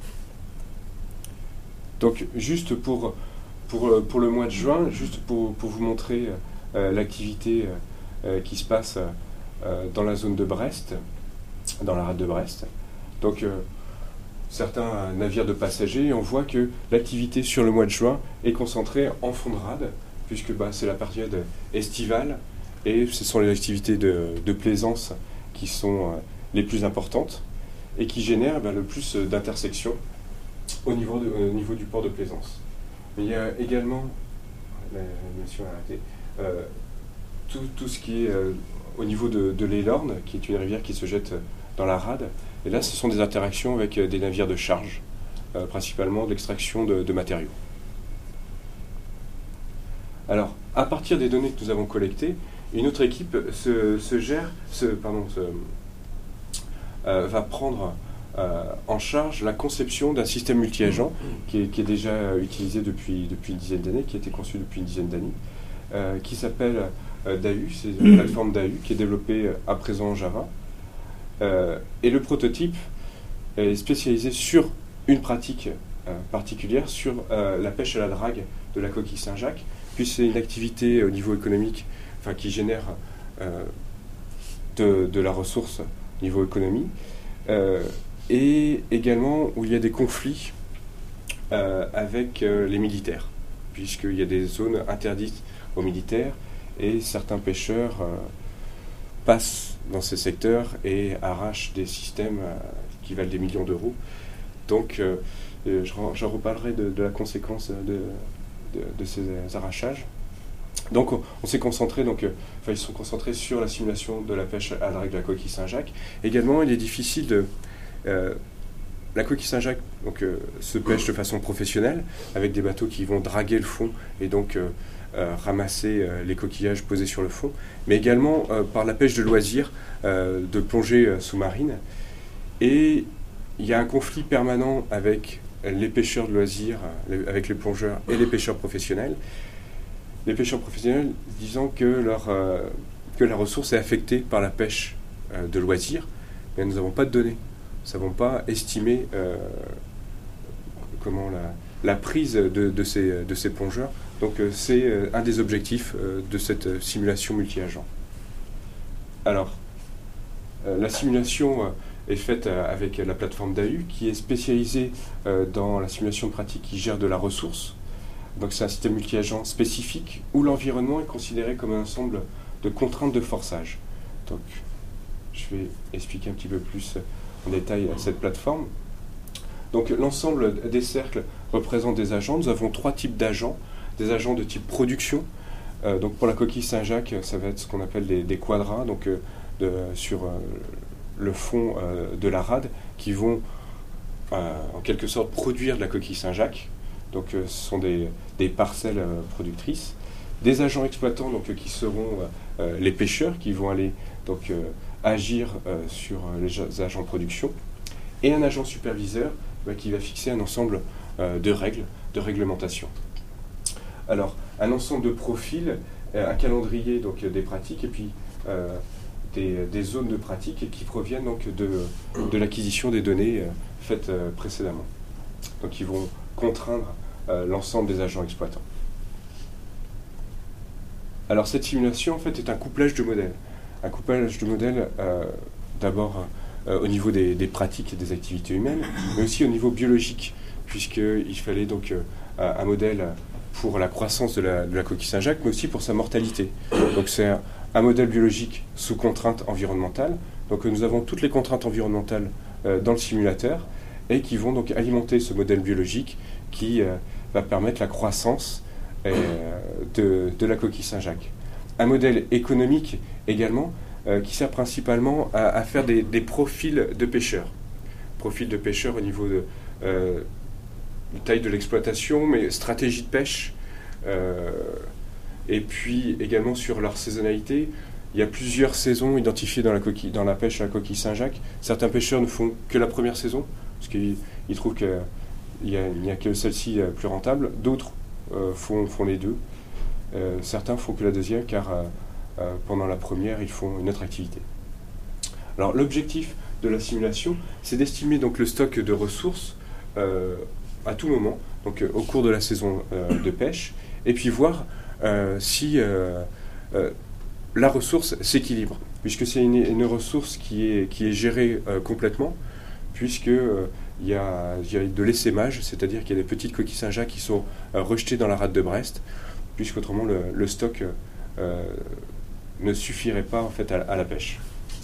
Donc, juste pour le mois de juin, juste pour vous montrer l'activité qui se passe dans la zone de Brest, dans la rade de Brest. Donc, certains navires de passagers, on voit que l'activité sur le mois de juin est concentrée en fond de rade, puisque c'est la période estivale, et ce sont les activités de plaisance qui sont les plus importantes, et qui génèrent le plus d'intersections au niveau du port de plaisance. Mais il y a également, l'animation a arrêté, tout ce qui est au niveau de l'Elorn, qui est une rivière qui se jette dans la rade. Et là, ce sont des interactions avec des navires de charge, principalement de l'extraction de matériaux. Alors, à partir des données que nous avons collectées, une autre équipe va prendre en charge la conception d'un système multi-agent qui est déjà utilisé depuis une dizaine d'années, qui a été conçu depuis une dizaine d'années, qui s'appelle DAU, c'est une plateforme DAU qui est développée à présent en Java. Et le prototype est spécialisé sur une pratique particulière, sur la pêche à la drague de la coquille Saint-Jacques, puis c'est une activité au niveau économique qui génère de la ressource au niveau économie, et également où il y a des conflits avec les militaires, puisqu'il y a des zones interdites aux militaires, et certains pêcheurs passent dans ces secteurs et arrachent des systèmes qui valent des millions d'euros. Donc, j'en reparlerai de la conséquence de ces arrachages. Donc, on s'est concentré, ils sont concentrés sur la simulation de la pêche à la drague de la coquille Saint-Jacques. Également, il est difficile la coquille Saint-Jacques se pêche de façon professionnelle, avec des bateaux qui vont draguer le fond et donc ramasser les coquillages posés sur le fond, mais également par la pêche de loisirs, de plongée sous-marine. Et il y a un conflit permanent avec les pêcheurs de loisirs, avec les plongeurs et les pêcheurs professionnels. Les pêcheurs professionnels disant que la ressource est affectée par la pêche de loisirs, mais nous n'avons pas de données. Nous ne savons pas estimer la prise de ces plongeurs. Donc c'est un des objectifs de cette simulation multi-agent. Alors, la simulation est faite avec la plateforme DAU, qui est spécialisée dans la simulation de pratique qui gère de la ressource. Donc c'est un système multi-agent spécifique où l'environnement est considéré comme un ensemble de contraintes de forçage. Donc je vais expliquer un petit peu plus en détail cette plateforme. Donc l'ensemble des cercles représente des agents. Nous avons 3 types d'agents. Des agents de type production. Donc pour la coquille Saint-Jacques, ça va être ce qu'on appelle des quadras, donc sur le fond de la rade, qui vont en quelque sorte produire de la coquille Saint-Jacques. Donc ce sont des parcelles productrices. Des agents exploitants qui seront les pêcheurs qui vont aller donc, agir sur les agents de production, et un agent superviseur qui va fixer un ensemble de règles, de réglementation. Alors, un ensemble de profils, un calendrier donc, des pratiques, et puis des zones de pratique qui proviennent donc, de l'acquisition des données faites précédemment. Donc, ils vont contraindre l'ensemble des agents exploitants. Alors, cette simulation, en fait, est un couplage de modèles. Un couplage de modèles, d'abord au niveau des pratiques et des activités humaines, mais aussi au niveau biologique, puisqu'il fallait donc un modèle pour la croissance de la coquille Saint-Jacques, mais aussi pour sa mortalité. Donc c'est un modèle biologique sous contrainte environnementale. Donc nous avons toutes les contraintes environnementales dans le simulateur et qui vont donc alimenter ce modèle biologique qui va permettre la croissance de la coquille Saint-Jacques. Un modèle économique également qui sert principalement à faire des profils de pêcheurs. Profils de pêcheurs au niveau de taille de l'exploitation, mais stratégie de pêche, et puis également sur leur saisonnalité. Il y a plusieurs saisons identifiées dans la pêche à la coquille Saint-Jacques. Certains pêcheurs ne font que la première saison, parce qu'ils trouvent qu'il n'y a que celle-ci plus rentable. D'autres font les deux. Certains font que la deuxième, car pendant la première, ils font une autre activité. Alors l'objectif de la simulation, c'est d'estimer donc le stock de ressources à tout moment, donc au cours de la saison de pêche, et puis voir si la ressource s'équilibre, puisque c'est une ressource qui est gérée complètement, puisqu'il y a de l'essaimage, c'est-à-dire qu'il y a des petites coquilles Saint-Jacques qui sont rejetées dans la rade de Brest, puisqu'autrement le stock ne suffirait pas en fait à la pêche.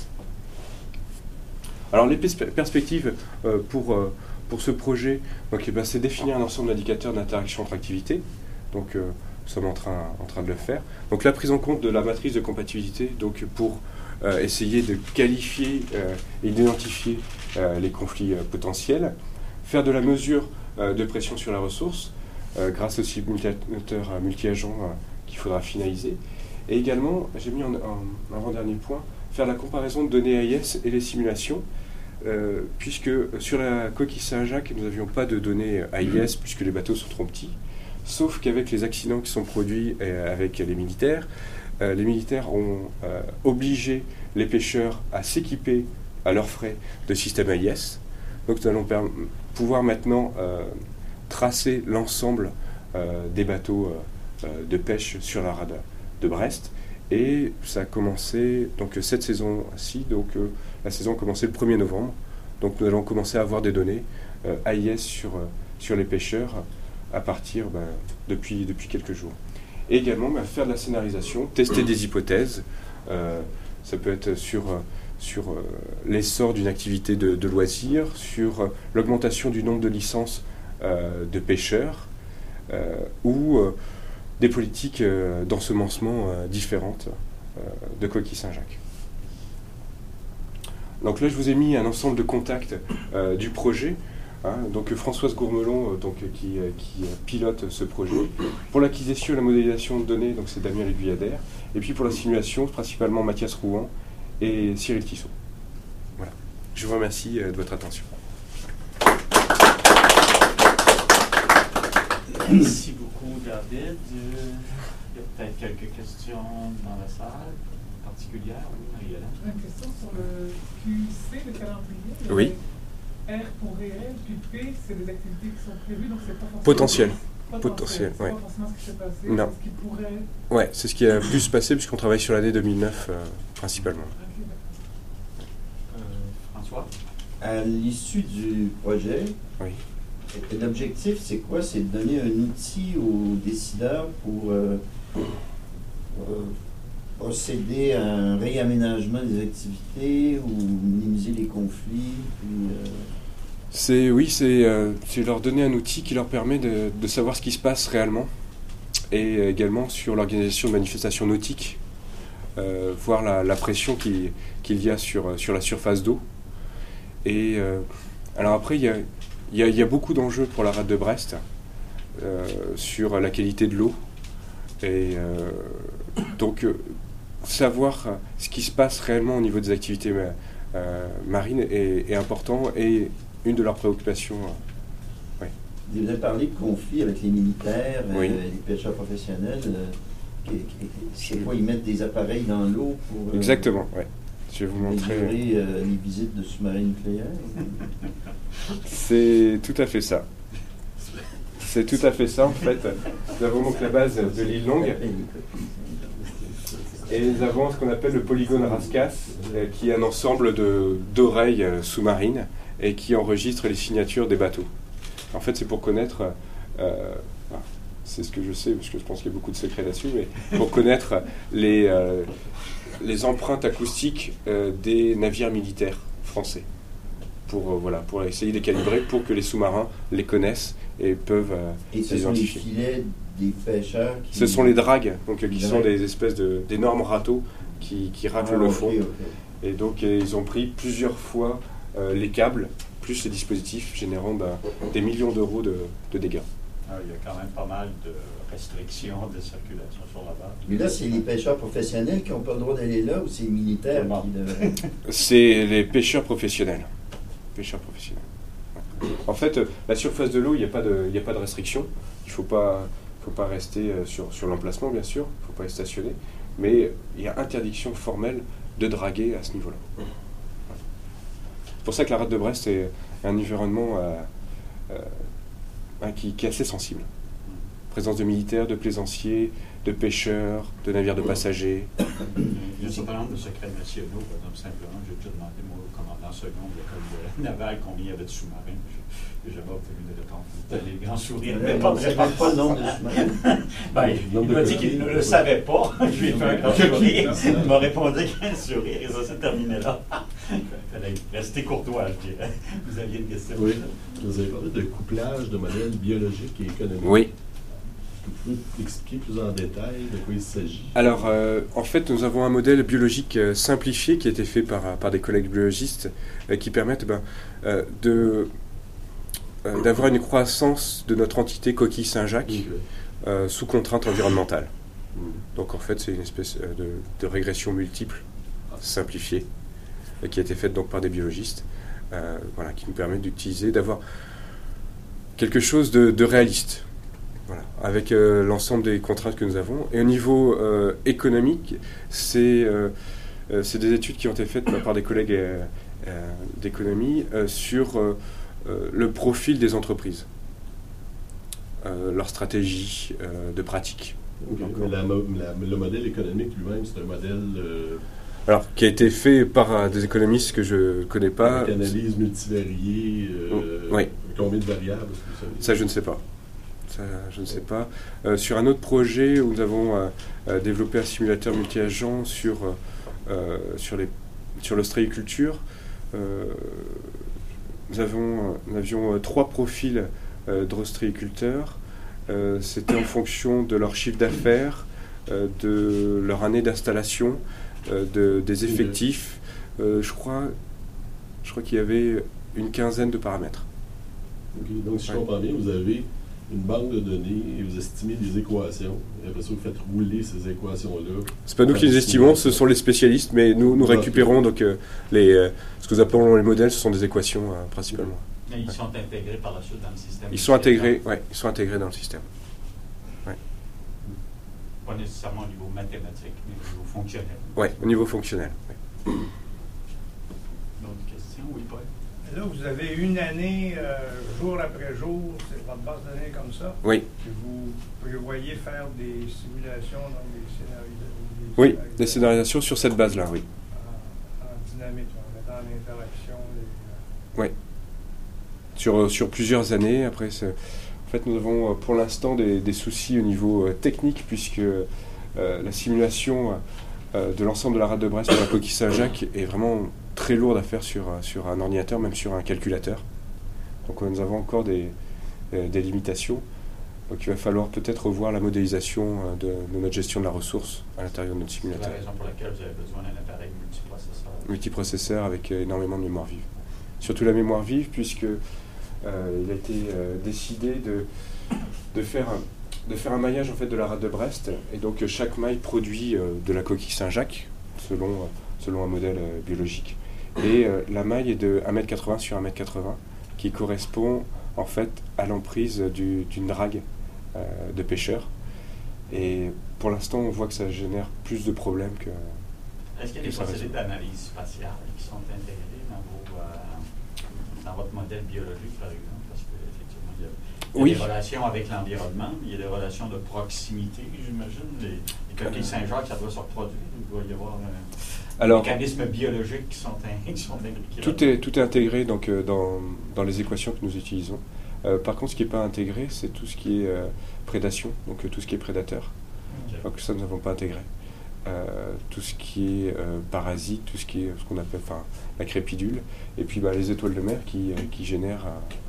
Alors les perspectives pour ce projet, c'est définir un ensemble d'indicateurs d'interaction entre activités. Donc nous sommes en train de le faire. Donc la prise en compte de la matrice de compatibilité, donc pour essayer de qualifier et d'identifier les conflits potentiels, faire de la mesure de pression sur la ressource grâce au simulateur multi-agent qu'il faudra finaliser. Et également, j'ai mis en avant-dernier point, faire la comparaison de données AIS et les simulations, puisque sur la coquille Saint-Jacques, nous n'avions pas de données AIS puisque les bateaux sont trop petits, sauf qu'avec les accidents qui sont produits avec les militaires ont obligé les pêcheurs à s'équiper à leurs frais de système AIS. Donc nous allons pouvoir maintenant tracer l'ensemble des bateaux de pêche sur la rade de Brest. Et ça a commencé, donc cette saison-ci, la saison a commencé le 1er novembre. Donc nous allons commencer à avoir des données AIS sur les pêcheurs à partir depuis quelques jours. Et également faire de la scénarisation, tester des hypothèses. Ça peut être sur l'essor d'une activité de loisirs, sur l'augmentation du nombre de licences de pêcheurs, ou des politiques d'ensemencement différentes de coquille Saint-Jacques. Donc là, je vous ai mis un ensemble de contacts du projet. Donc Françoise Gourmelon, qui pilote ce projet. Pour l'acquisition et la modélisation de données, donc c'est Damien Leguyadère. Et puis pour la simulation, principalement Mathias Rouen et Cyril Tissot. Voilà. Je vous remercie de votre attention. Merci beaucoup, David. Il y a peut-être quelques questions dans la salle particulière. Oui, Marie-Hélène. Une question sur le QC, le calendrier. Oui. R pour réel, puis P, c'est des activités qui sont prévues, donc c'est pas forcément... Potentiel. Potentiel, ouais. Pas forcément ce qui s'est passé, non. C'est ce qui pourrait... Ouais, c'est ce qui a pu se passer puisqu'on travaille sur l'année 2009 principalement. François? À l'issue du projet, oui. L'objectif, c'est quoi? C'est de donner un outil aux décideurs pour procéder à un réaménagement des activités ou minimiser les conflits. C'est leur donner un outil qui leur permet de savoir ce qui se passe réellement, et également sur l'organisation de manifestations nautiques, voir la pression qu'il y a sur la surface d'eau. Et alors après, il y a beaucoup d'enjeux pour la rade de Brest sur la qualité de l'eau. Et donc, savoir ce qui se passe réellement au niveau des activités marines est important et une de leurs préoccupations. Vous avez parlé de conflits avec les militaires, oui. Les pêcheurs professionnels. C'est quoi, ils mettent des appareils dans l'eau pour... Exactement, oui. Je vais vous montrer... les visites de sous-marins nucléaires. C'est tout à fait ça. C'est tout à fait ça, en fait. Nous avons donc la base de l'île Longue. Et nous avons ce qu'on appelle le polygone Rascasse, qui est un ensemble d'oreilles sous-marines et qui enregistre les signatures des bateaux. En fait, c'est pour connaître, c'est ce que je sais, parce que je pense qu'il y a beaucoup de secrets là-dessus, mais pour connaître les empreintes acoustiques des navires militaires français, pour essayer de les calibrer, pour que les sous-marins les connaissent et peuvent et ce sont les filets des pêcheurs Ce sont les dragues, donc, qui sont des espèces d'énormes râteaux qui raclent le fond. Okay. Et donc, ils ont pris plusieurs fois les câbles, plus les dispositifs, générant des millions d'euros de dégâts. Il y a quand même pas mal de restrictions de circulation sur la base. Mais là, c'est les pêcheurs professionnels qui n'ont pas le droit d'aller là ou c'est les militaires qui devraient... C'est les pêcheurs professionnels. En fait, la surface de l'eau, il n'y a pas de restriction. Il ne faut pas rester sur l'emplacement, bien sûr. Il ne faut pas y stationner. Mais il y a interdiction formelle de draguer à ce niveau-là. C'est pour ça que la rade de Brest est un environnement qui est assez sensible. Présence de militaires, de plaisanciers, de pêcheurs, de navires de passagers. Il y a un certain nombre de secrets nationaux, par exemple, simplement. J'ai déjà demandé, moi, au commandant second de l'école navale, combien il y avait de sous-marins. Je n'ai jamais obtenu de réponse. Les grands sourires, mais pas de réponse. Pas le nombre de sous-marins. Il m'a dit qu'il ne le savait pas. Je lui ai fait un grand sourire. Il m'a répondu qu'un sourire, et ça s'est terminé là. Il fallait rester courtois, je dirais. Vous aviez une question? Oui. Vous avez parlé de couplage de modèles biologiques et économiques. Oui. Vous pouvez expliquer plus en détail de quoi il s'agit? Alors, en fait, nous avons un modèle biologique simplifié qui a été fait par des collègues biologistes qui permettent d'avoir une croissance de notre entité coquille Saint-Jacques sous contrainte environnementale. Donc, en fait, c'est une espèce de régression multiple simplifiée qui a été faite donc par des biologistes, qui nous permet d'avoir quelque chose de réaliste. Voilà, avec l'ensemble des contraintes que nous avons. Et au niveau économique, c'est des études qui ont été faites par des collègues d'économie sur le profil des entreprises, leur stratégie de pratique. Okay. Mais le modèle économique lui-même, c'est un modèle... Alors, qui a été fait par des économistes que je ne connais pas. Avec analyse multivariée, oui. Combien de variables? Ça, je ne sais pas. Sur un autre projet où nous avons développé un simulateur multi-agent sur l'ostréiculture, nous avions 3 profils d'ostréiculteurs. C'était en fonction de leur chiffre d'affaires, de leur année d'installation, des effectifs. Je crois qu'il y avait une quinzaine de paramètres. Okay. Donc, si je comprends bien, vous avez une banque de données et vous estimez des équations. Et après ça, vous faites rouler ces équations-là. C'est pas nous qui les estimons, ce sont les spécialistes, mais nous récupérons donc ce que nous appelons les modèles, ce sont des équations principalement. Mais ils sont intégrés par la suite dans le système. Ils sont intégrés dans le système. Ouais. Pas nécessairement au niveau mathématique, mais au niveau fonctionnel. Oui, au niveau fonctionnel. Ouais. D'autres questions? Oui, Paul? Là, vous avez une année, jour après jour, c'est votre base de données comme ça. Oui. Et vous prévoyez faire des simulations, donc des scénarisations. Oui, des scénarisations sur cette base-là, oui. En dynamique, en mettant en interaction. Oui. Sur plusieurs années. Après, en fait, nous avons pour l'instant des soucis au niveau technique, puisque la simulation de l'ensemble de la rade de Brest pour la coquille Saint-Jacques est vraiment très lourde à faire sur un ordinateur, même sur un calculateur. Donc nous avons encore des limitations. Donc il va falloir peut-être revoir la modélisation de notre gestion de la ressource à l'intérieur de notre simulateur. C'est la raison pour laquelle vous avez besoin d'un appareil multiprocesseur. Multiprocesseur avec énormément de mémoire vive. Surtout la mémoire vive, puisque il a été décidé de faire faire un maillage en fait de la rade de Brest. Et donc chaque maille produit de la coquille Saint-Jacques selon un modèle biologique. Et la maille est de 1,80 m sur 1,80 m qui correspond en fait à l'emprise d'une drague de pêcheurs. Et pour l'instant, on voit que ça génère plus de problèmes que... Est-ce qu'il y a des procédés d'analyse spatiale qui sont intégrés dans votre modèle biologique, par exemple? Parce qu'effectivement, il y a des relations avec l'environnement, il y a des relations de proximité, j'imagine. Les coquilles Saint-Jacques, ça doit se reproduire. Il doit y avoir des mécanismes biologiques qui sont intégrés. Tout est intégré donc, dans les équations que nous utilisons. Par contre, ce qui n'est pas intégré, c'est tout ce qui est prédation, donc tout ce qui est prédateur. Okay. Donc ça, nous n'avons pas intégré. Tout ce qui est parasite, tout ce qui est ce qu'on appelle la crépidule, et puis les étoiles de mer qui génèrent,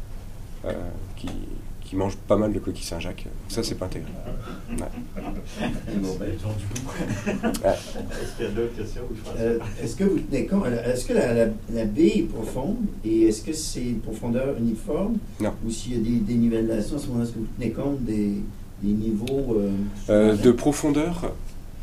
qui mangent pas mal de coquilles Saint-Jacques. Ça, c'est pas intégré. Ouais. Est-ce qu'il y a d'autres questions? Est-ce que vous tenez compte, est-ce que la baie est profonde et est-ce que c'est une profondeur uniforme? Non. Ou s'il y a des dénivellations, à ce moment-là, est-ce que vous tenez compte des niveaux de profondeur?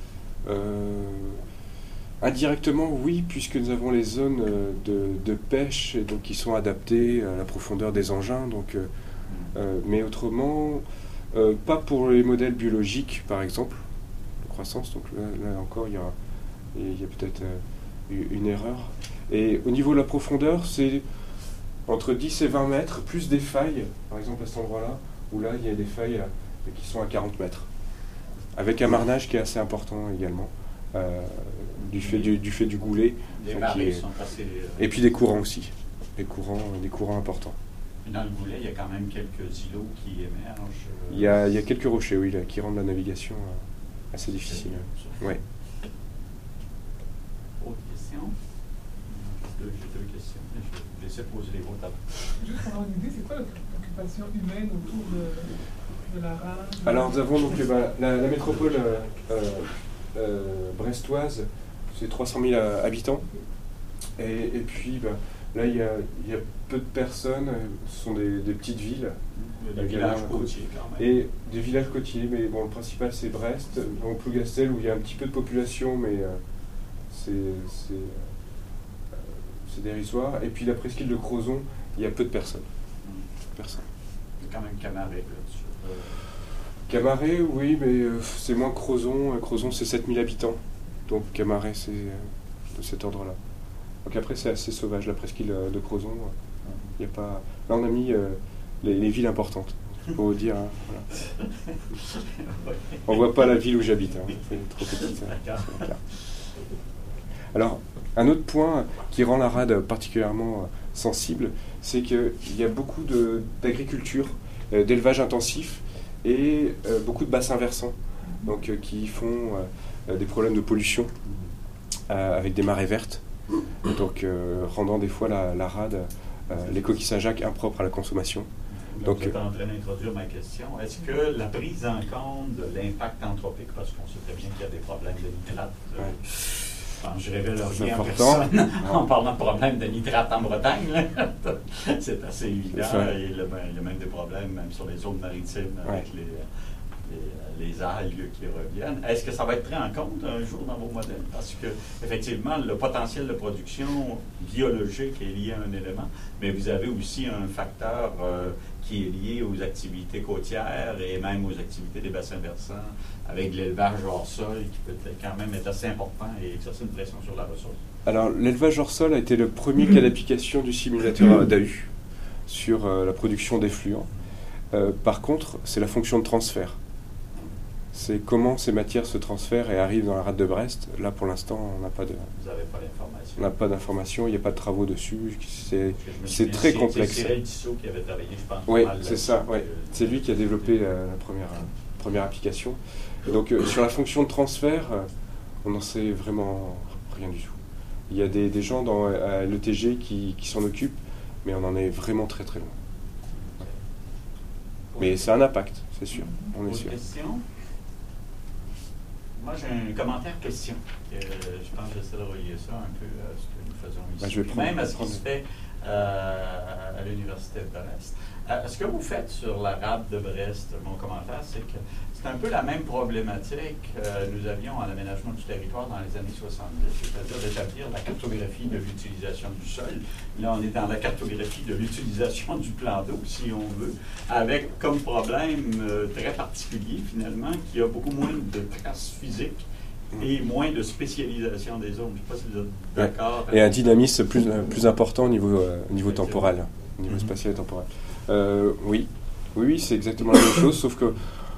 Indirectement, oui, puisque nous avons les zones de pêche et donc qui sont adaptées à la profondeur des engins. Donc, mais autrement, pas pour les modèles biologiques, par exemple, de croissance. Donc là encore, il y a peut-être une erreur. Et au niveau de la profondeur, c'est entre 10 et 20 mètres, plus des failles, par exemple à cet endroit-là, où là, il y a des failles qui sont à 40 mètres. Avec un marnage qui est assez important également, du fait du goulet. Les marées sont passées... Et puis des courants aussi, des courants importants. Dans le goulet, il y a quand même quelques îlots qui émergent. Il y a quelques rochers, oui, là, qui rendent la navigation assez difficile. Oui. Autre question? J'ai deux questions, mais je vais vous laisser poser les vôtres après. Juste pour avoir une idée, c'est quoi l'occupation humaine autour de la rade? Alors nous avons donc la métropole brestoise, c'est 300 000 habitants. Et puis là, il y a peu de personnes, ce sont des petites villes. Des villages côtiers quand même. Et des villages côtiers, mais bon, le principal c'est Brest, donc Plougastel où il y a un petit peu de population, mais c'est dérisoire. Et puis la presqu'île de Crozon, il y a peu de personnes. Personne. Il y a quand même Camaret là-dessus. Camaret, oui, mais c'est moins que Crozon. Crozon, c'est 7000 habitants. Donc Camaret, c'est de cet ordre-là. Donc après, c'est assez sauvage. La presqu'île de Crozon, il n'y a pas... Là, on a mis les villes importantes, pour vous dire. Hein, voilà. On ne voit pas la ville où j'habite. Hein. C'est trop petite. Alors, un autre point qui rend la rade particulièrement sensible, c'est qu'il y a beaucoup d'agriculture, d'élevage intensif, et beaucoup de bassins versants, donc qui font des problèmes de pollution avec des marées vertes, donc rendant des fois la rade, les coquilles Saint-Jacques impropres à la consommation. Donc, vous êtes en train d'introduire ma question. Est-ce que la prise en compte de l'impact anthropique, parce qu'on sait très bien qu'il y a des problèmes de nitrate, je révèle rien à personne en parlant de problèmes de nitrate en Bretagne, c'est assez évident. Il y a même des problèmes, même sur les zones maritimes, avec les algues qui reviennent. Est-ce que ça va être pris en compte un jour dans vos modèles? Parce que, effectivement, le potentiel de production biologique est lié à un élément, mais vous avez aussi un facteur qui est lié aux activités côtières et même aux activités des bassins versants, avec l'élevage hors sol qui peut quand même être assez important et exercer une pression sur la ressource. Alors, l'élevage hors sol a été le premier cas d'application du simulateur d'AU sur la production d'effluents. Par contre, c'est la fonction de transfert. C'est comment ces matières se transfèrent et arrivent dans la rade de Brest. Là, pour l'instant, on n'a pas de... Vous n'avez pas d'informations. On n'a pas d'informations, il n'y a pas de travaux dessus. C'est très complexe. C'est Cyril Tissot qui avait travaillé, je pense. Oui, c'est ça. Ouais. C'est lui qui a développé la première application. Et donc, sur la fonction de transfert, on n'en sait vraiment rien du tout. Il y a des gens à l'ETG qui s'en occupent, mais on en est vraiment très très loin. Ouais. Mais c'est un impact, c'est sûr. On est sûr. Question? Moi, j'ai un commentaire-question. Je pense que j'essaie de relier ça un peu à ce que nous faisons ici. Je vais prendre, même à ce qui se fait à l'Université de Brest. Ce que vous faites sur la rade de Brest, mon commentaire, c'est que c'est un peu la même problématique que nous avions à l'aménagement du territoire dans les années 70, c'est-à-dire d'établir la cartographie de l'utilisation du sol. Là, on est dans la cartographie de l'utilisation du plan d'eau, si on veut, avec comme problème très particulier, finalement, qu'il y a beaucoup moins de traces physiques et moins de spécialisation des zones. Je ne sais pas si vous êtes d'accord. Et un dynamisme plus important au niveau temporel, au niveau spatial et temporel. Oui, c'est exactement la même chose, sauf que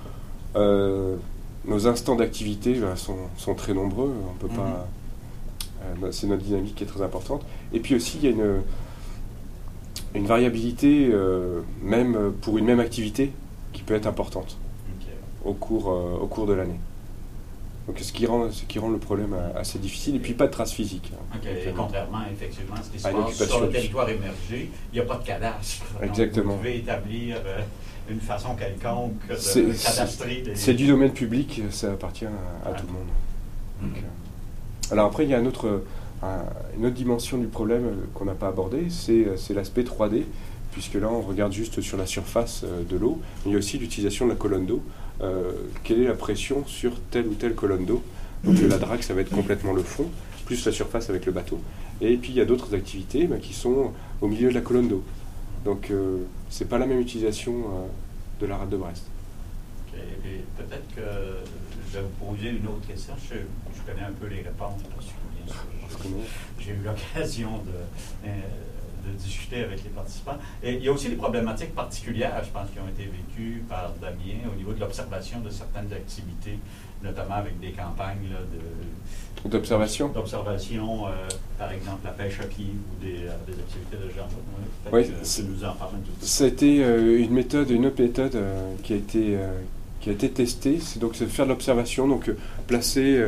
nos instants d'activité sont très nombreux. On peut pas. C'est notre dynamique qui est très importante. Et puis aussi, il y a une variabilité, même pour une même activité, qui peut être importante au cours de l'année. Donc, ce qui rend le problème assez difficile, et puis pas de traces physiques. Et contrairement, effectivement, à ce qui se passe sur le territoire émergé, il n'y a pas de cadastre. Exactement. Donc, vous pouvez établir une façon quelconque de cadastrer. C'est du domaine public, ça appartient à tout le monde. Donc, alors après, il y a une autre dimension du problème qu'on n'a pas abordée, c'est l'aspect 3D, puisque là, on regarde juste sur la surface de l'eau, mais il y a aussi l'utilisation de la colonne d'eau. Quelle est la pression sur telle ou telle colonne d'eau. Donc la drague, ça va être complètement le fond, plus la surface avec le bateau. Et puis il y a d'autres activités qui sont au milieu de la colonne d'eau. Donc c'est pas la même utilisation de la rade de Brest. Okay. Et peut-être que je vais vous poser une autre question. Je connais un peu les réponses, parce que j'ai eu l'occasion de discuter avec les participants. Et il y a aussi des problématiques particulières, je pense, qui ont été vécues par Damien au niveau de l'observation de certaines activités, notamment avec des campagnes d'observation. Par exemple la pêche à pied ou des activités de genre. Oui, nous en parler tout de suite. C'était une autre méthode qui a été testée, c'est donc de faire de l'observation, donc placer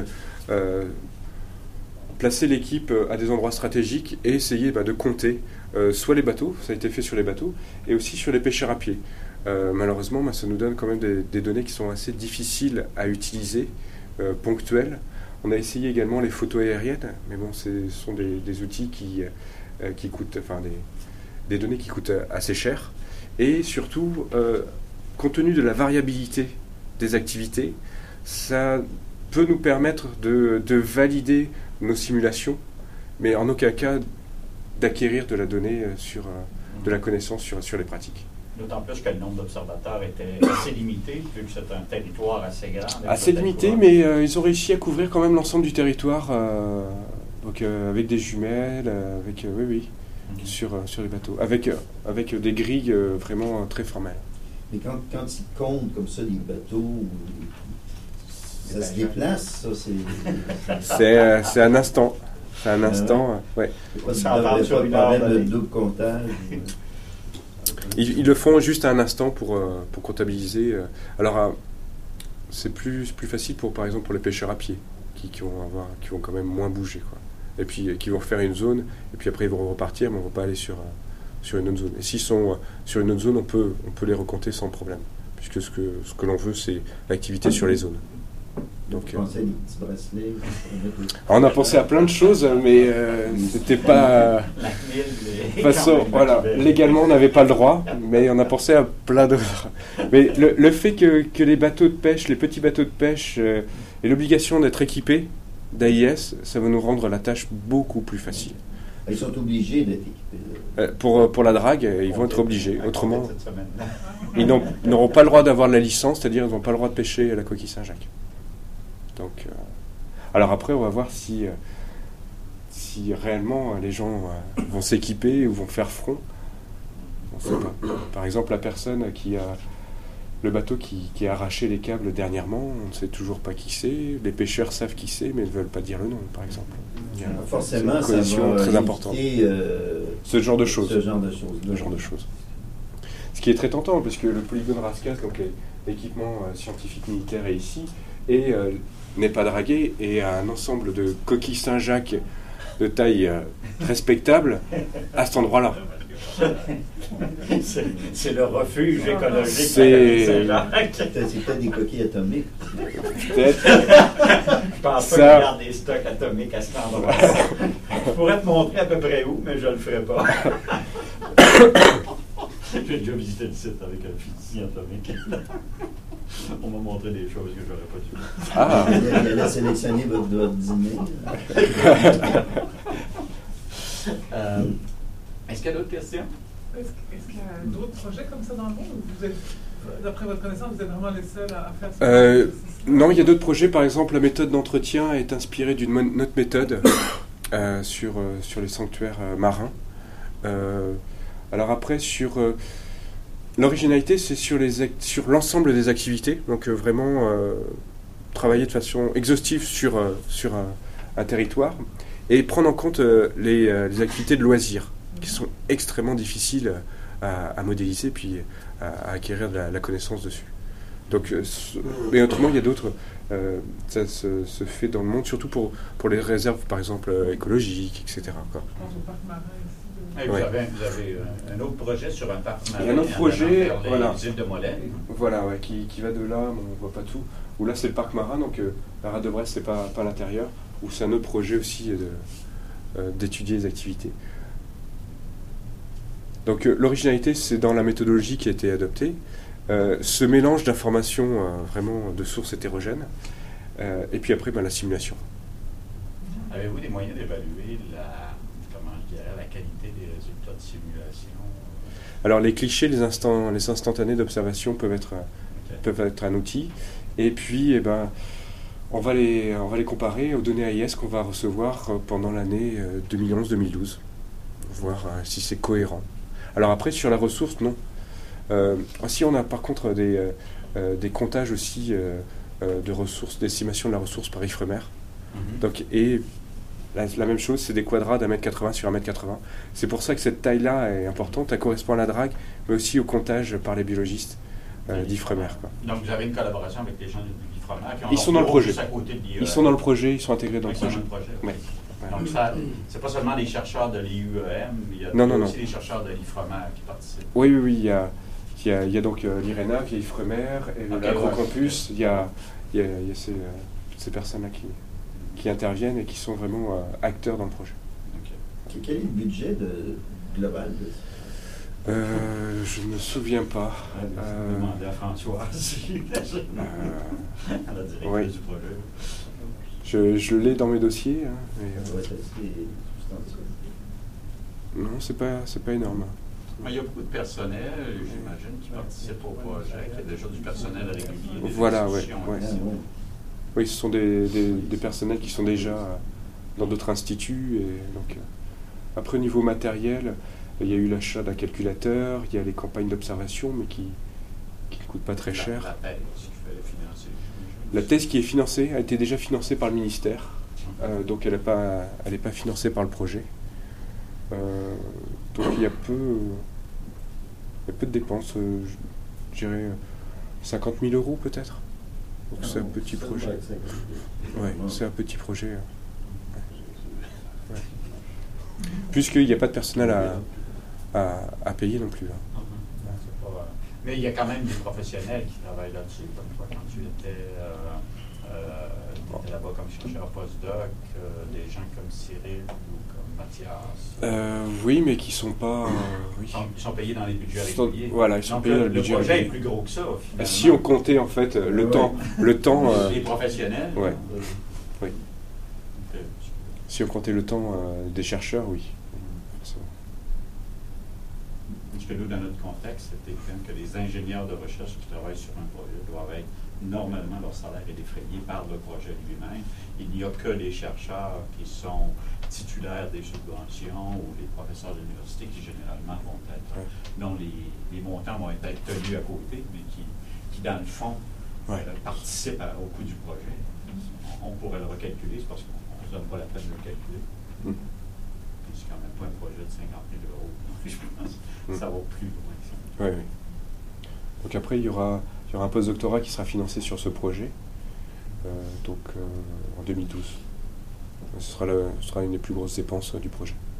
l'équipe à des endroits stratégiques et essayer de compter soit les bateaux, ça a été fait sur les bateaux, et aussi sur les pêcheurs à pied. Malheureusement, ça nous donne quand même des données qui sont assez difficiles à utiliser, ponctuelles. On a essayé également les photos aériennes, mais bon, ce sont des outils qui coûtent, des données qui coûtent assez cher. Et surtout, compte tenu de la variabilité des activités, ça peut nous permettre de valider nos simulations, mais en aucun cas d'acquérir de la donnée de la connaissance sur les pratiques. D'autant plus que le nombre d'observateurs était assez limité, vu que c'est un territoire assez grand. Assez limité, mais ils ont réussi à couvrir quand même l'ensemble du territoire, donc, avec des jumelles, sur les bateaux, avec des grilles vraiment très formelles. Mais quand ils comptent comme ça les bateaux, ça se déplace, ça c'est un instant. C'est un instant, ouais. Ça parle sur une heure de double comptage. Ils le font juste à un instant pour comptabiliser. Alors, c'est plus facile par exemple pour les pêcheurs à pied qui vont quand même moins bouger, quoi. Et puis qui vont faire une zone et puis après ils vont repartir, mais on ne va pas aller sur une autre zone. Et s'ils sont sur une autre zone, on peut les recompter sans problème, puisque ce que l'on veut, c'est l'activité sur les zones. Donc, pensez à des petits bracelets. On a pensé à plein de choses, mais c'était pas. De toute façon, voilà, légalement, on n'avait pas le droit, mais on a pensé à plein d'autres. Mais le fait que les bateaux de pêche, les petits bateaux de pêche, aient l'obligation d'être équipés d'AIS, ça va nous rendre la tâche beaucoup plus facile. Ils sont obligés d'être équipés. Pour la drague, ils vont être obligés. Autrement, ils n'auront pas le droit d'avoir la licence, c'est-à-dire ils n'ont pas le droit de pêcher à la coquille Saint-Jacques. Donc, alors après, on va voir si réellement les gens vont s'équiper ou vont faire front. On ne sait pas. Par exemple, la personne qui a le bateau qui a arraché les câbles dernièrement, on ne sait toujours pas qui c'est. Les pêcheurs savent qui c'est, mais ne veulent pas dire le nom, par exemple. Forcément, c'est une condition très importante. Ce genre de choses. Ce qui est très tentant, parce que le polygone Rascasse, donc l'équipement scientifique militaire est ici, et n'est pas dragué, et a un ensemble de coquilles Saint-Jacques de taille respectable à cet endroit-là. C'est le refuge écologique. C'est peut-être des coquilles atomiques. Peut-être. Je pense pas qu'il y a des stocks atomiques à cet endroit. Je pourrais te montrer à peu près où, mais je ne le ferai pas. J'ai déjà visité le site avec un physicien atomique. On m'a montré des choses que j'aurais pas dû. Ah! Il a sélectionné votre dîner. Est-ce qu'il y a d'autres questions? Est-ce qu'il y a d'autres projets comme ça dans le monde? Vous êtes, d'après votre connaissance, vous êtes vraiment les seuls à faire ça? Non, il y a d'autres projets. Par exemple, la méthode d'entretien est inspirée d'une autre méthode sur les sanctuaires marins. Alors après, sur l'originalité, c'est sur l'ensemble des activités. Donc vraiment travailler de façon exhaustive sur un territoire et prendre en compte les activités de loisirs qui sont extrêmement difficiles à modéliser puis à acquérir de la connaissance dessus. Donc, mais autrement, il y a d'autres. Ça se fait dans le monde, surtout pour les réserves, par exemple, écologiques, etc. Quoi. Je pense au parc marin ici. Vous avez un autre projet sur un parc marin. Il y a un autre projet, voilà. Les îles de Molène. Voilà, ouais, qui va de là, mais on ne voit pas tout. Où là, c'est le parc marin, donc la rade de Brest, c'est pas l'intérieur. Où c'est un autre projet aussi d'étudier les activités. Donc l'originalité, c'est dans la méthodologie qui a été adoptée. Ce mélange d'informations vraiment de sources hétérogènes, et puis après la simulation. Avez-vous des moyens d'évaluer la qualité des résultats de simulation? Alors les clichés, les instantanés d'observation peuvent être un outil, et puis on va les comparer aux données AIS qu'on va recevoir pendant l'année 2011-2012, voir si c'est cohérent. Alors après, sur la ressource, non. Si on a par contre des comptages aussi de ressources, d'estimation de la ressource par Ifremer. Donc, et la même chose, c'est des quadrats d'1m80 sur 1m80. C'est pour ça que cette taille-là est importante. Elle correspond à la drague, mais aussi au comptage par les biologistes d'Ifremer. Donc vous avez une collaboration avec les gens d'Ifremer qui ont ils sont dans le projet. À côté de l'IEM. Ils sont dans le projet, ils sont intégrés dans le projet. Ouais. Donc c'est pas seulement des chercheurs de l'IUEM, il y a aussi des chercheurs de l'Ifremer qui participent. Oui, il y a donc l'IRENA, il y a Ifremer, et l'Agrocampus, il y a toutes ces personnes-là qui interviennent et qui sont vraiment acteurs dans le projet. Okay. Quel est le budget global de ça? Je ne me souviens pas. Demander à Françoise, à la directrice du projet. Je l'ai dans mes dossiers. Hein, mais, non, c'est pas énorme. Mais il y a beaucoup de personnel, j'imagine, qui participe au projet, qui a déjà du personnel régulier. Voilà, oui. Oui, ce sont des personnels qui sont déjà dans d'autres instituts. Et donc, après, au niveau matériel, il y a eu l'achat d'un calculateur, il y a les campagnes d'observation, mais qui ne coûtent pas très cher. La thèse qu'il fallait financer. La thèse qui est financée a été déjà financée par le ministère, donc elle n'est pas financée par le projet. Donc il y a peu de dépenses, je dirais 50 000 € peut-être. Donc c'est un petit projet. Oui, c'est un petit projet. Ouais. Puisqu'il n'y a pas de personnel à payer non plus. Mais il y a quand même des professionnels qui travaillent là-dessus, comme toi quand tu étais là-bas comme chercheur postdoc, des gens comme Cyril ou comme Mathias. Oui, mais qui ne sont pas... Ils sont payés dans les budgets réguliers. Voilà, ils sont payés dans le budget projet régulier. est plus gros que ça, finalement. Si on comptait en fait le temps... Les professionnels. Ouais. Oui. Si on comptait le temps des chercheurs, oui. Parce que nous, dans notre contexte, c'était que les ingénieurs de recherche qui travaillent sur un projet doivent être, normalement, leur salaire est défrayé par le projet lui-même. Il n'y a que les chercheurs qui sont titulaires des subventions ou les professeurs d'université qui, généralement, vont être, dont les montants vont être tenus à côté, mais qui dans le fond, participent au coût du projet. On pourrait le recalculer, c'est parce qu'on ne se donne pas la peine de le calculer. C'est quand même pas un projet de 50 000 €. Je pense que ça va plus loin que ça. Oui. Donc après, il y aura un postdoctorat qui sera financé sur ce projet, en 2012. Ce sera une des plus grosses dépenses du projet.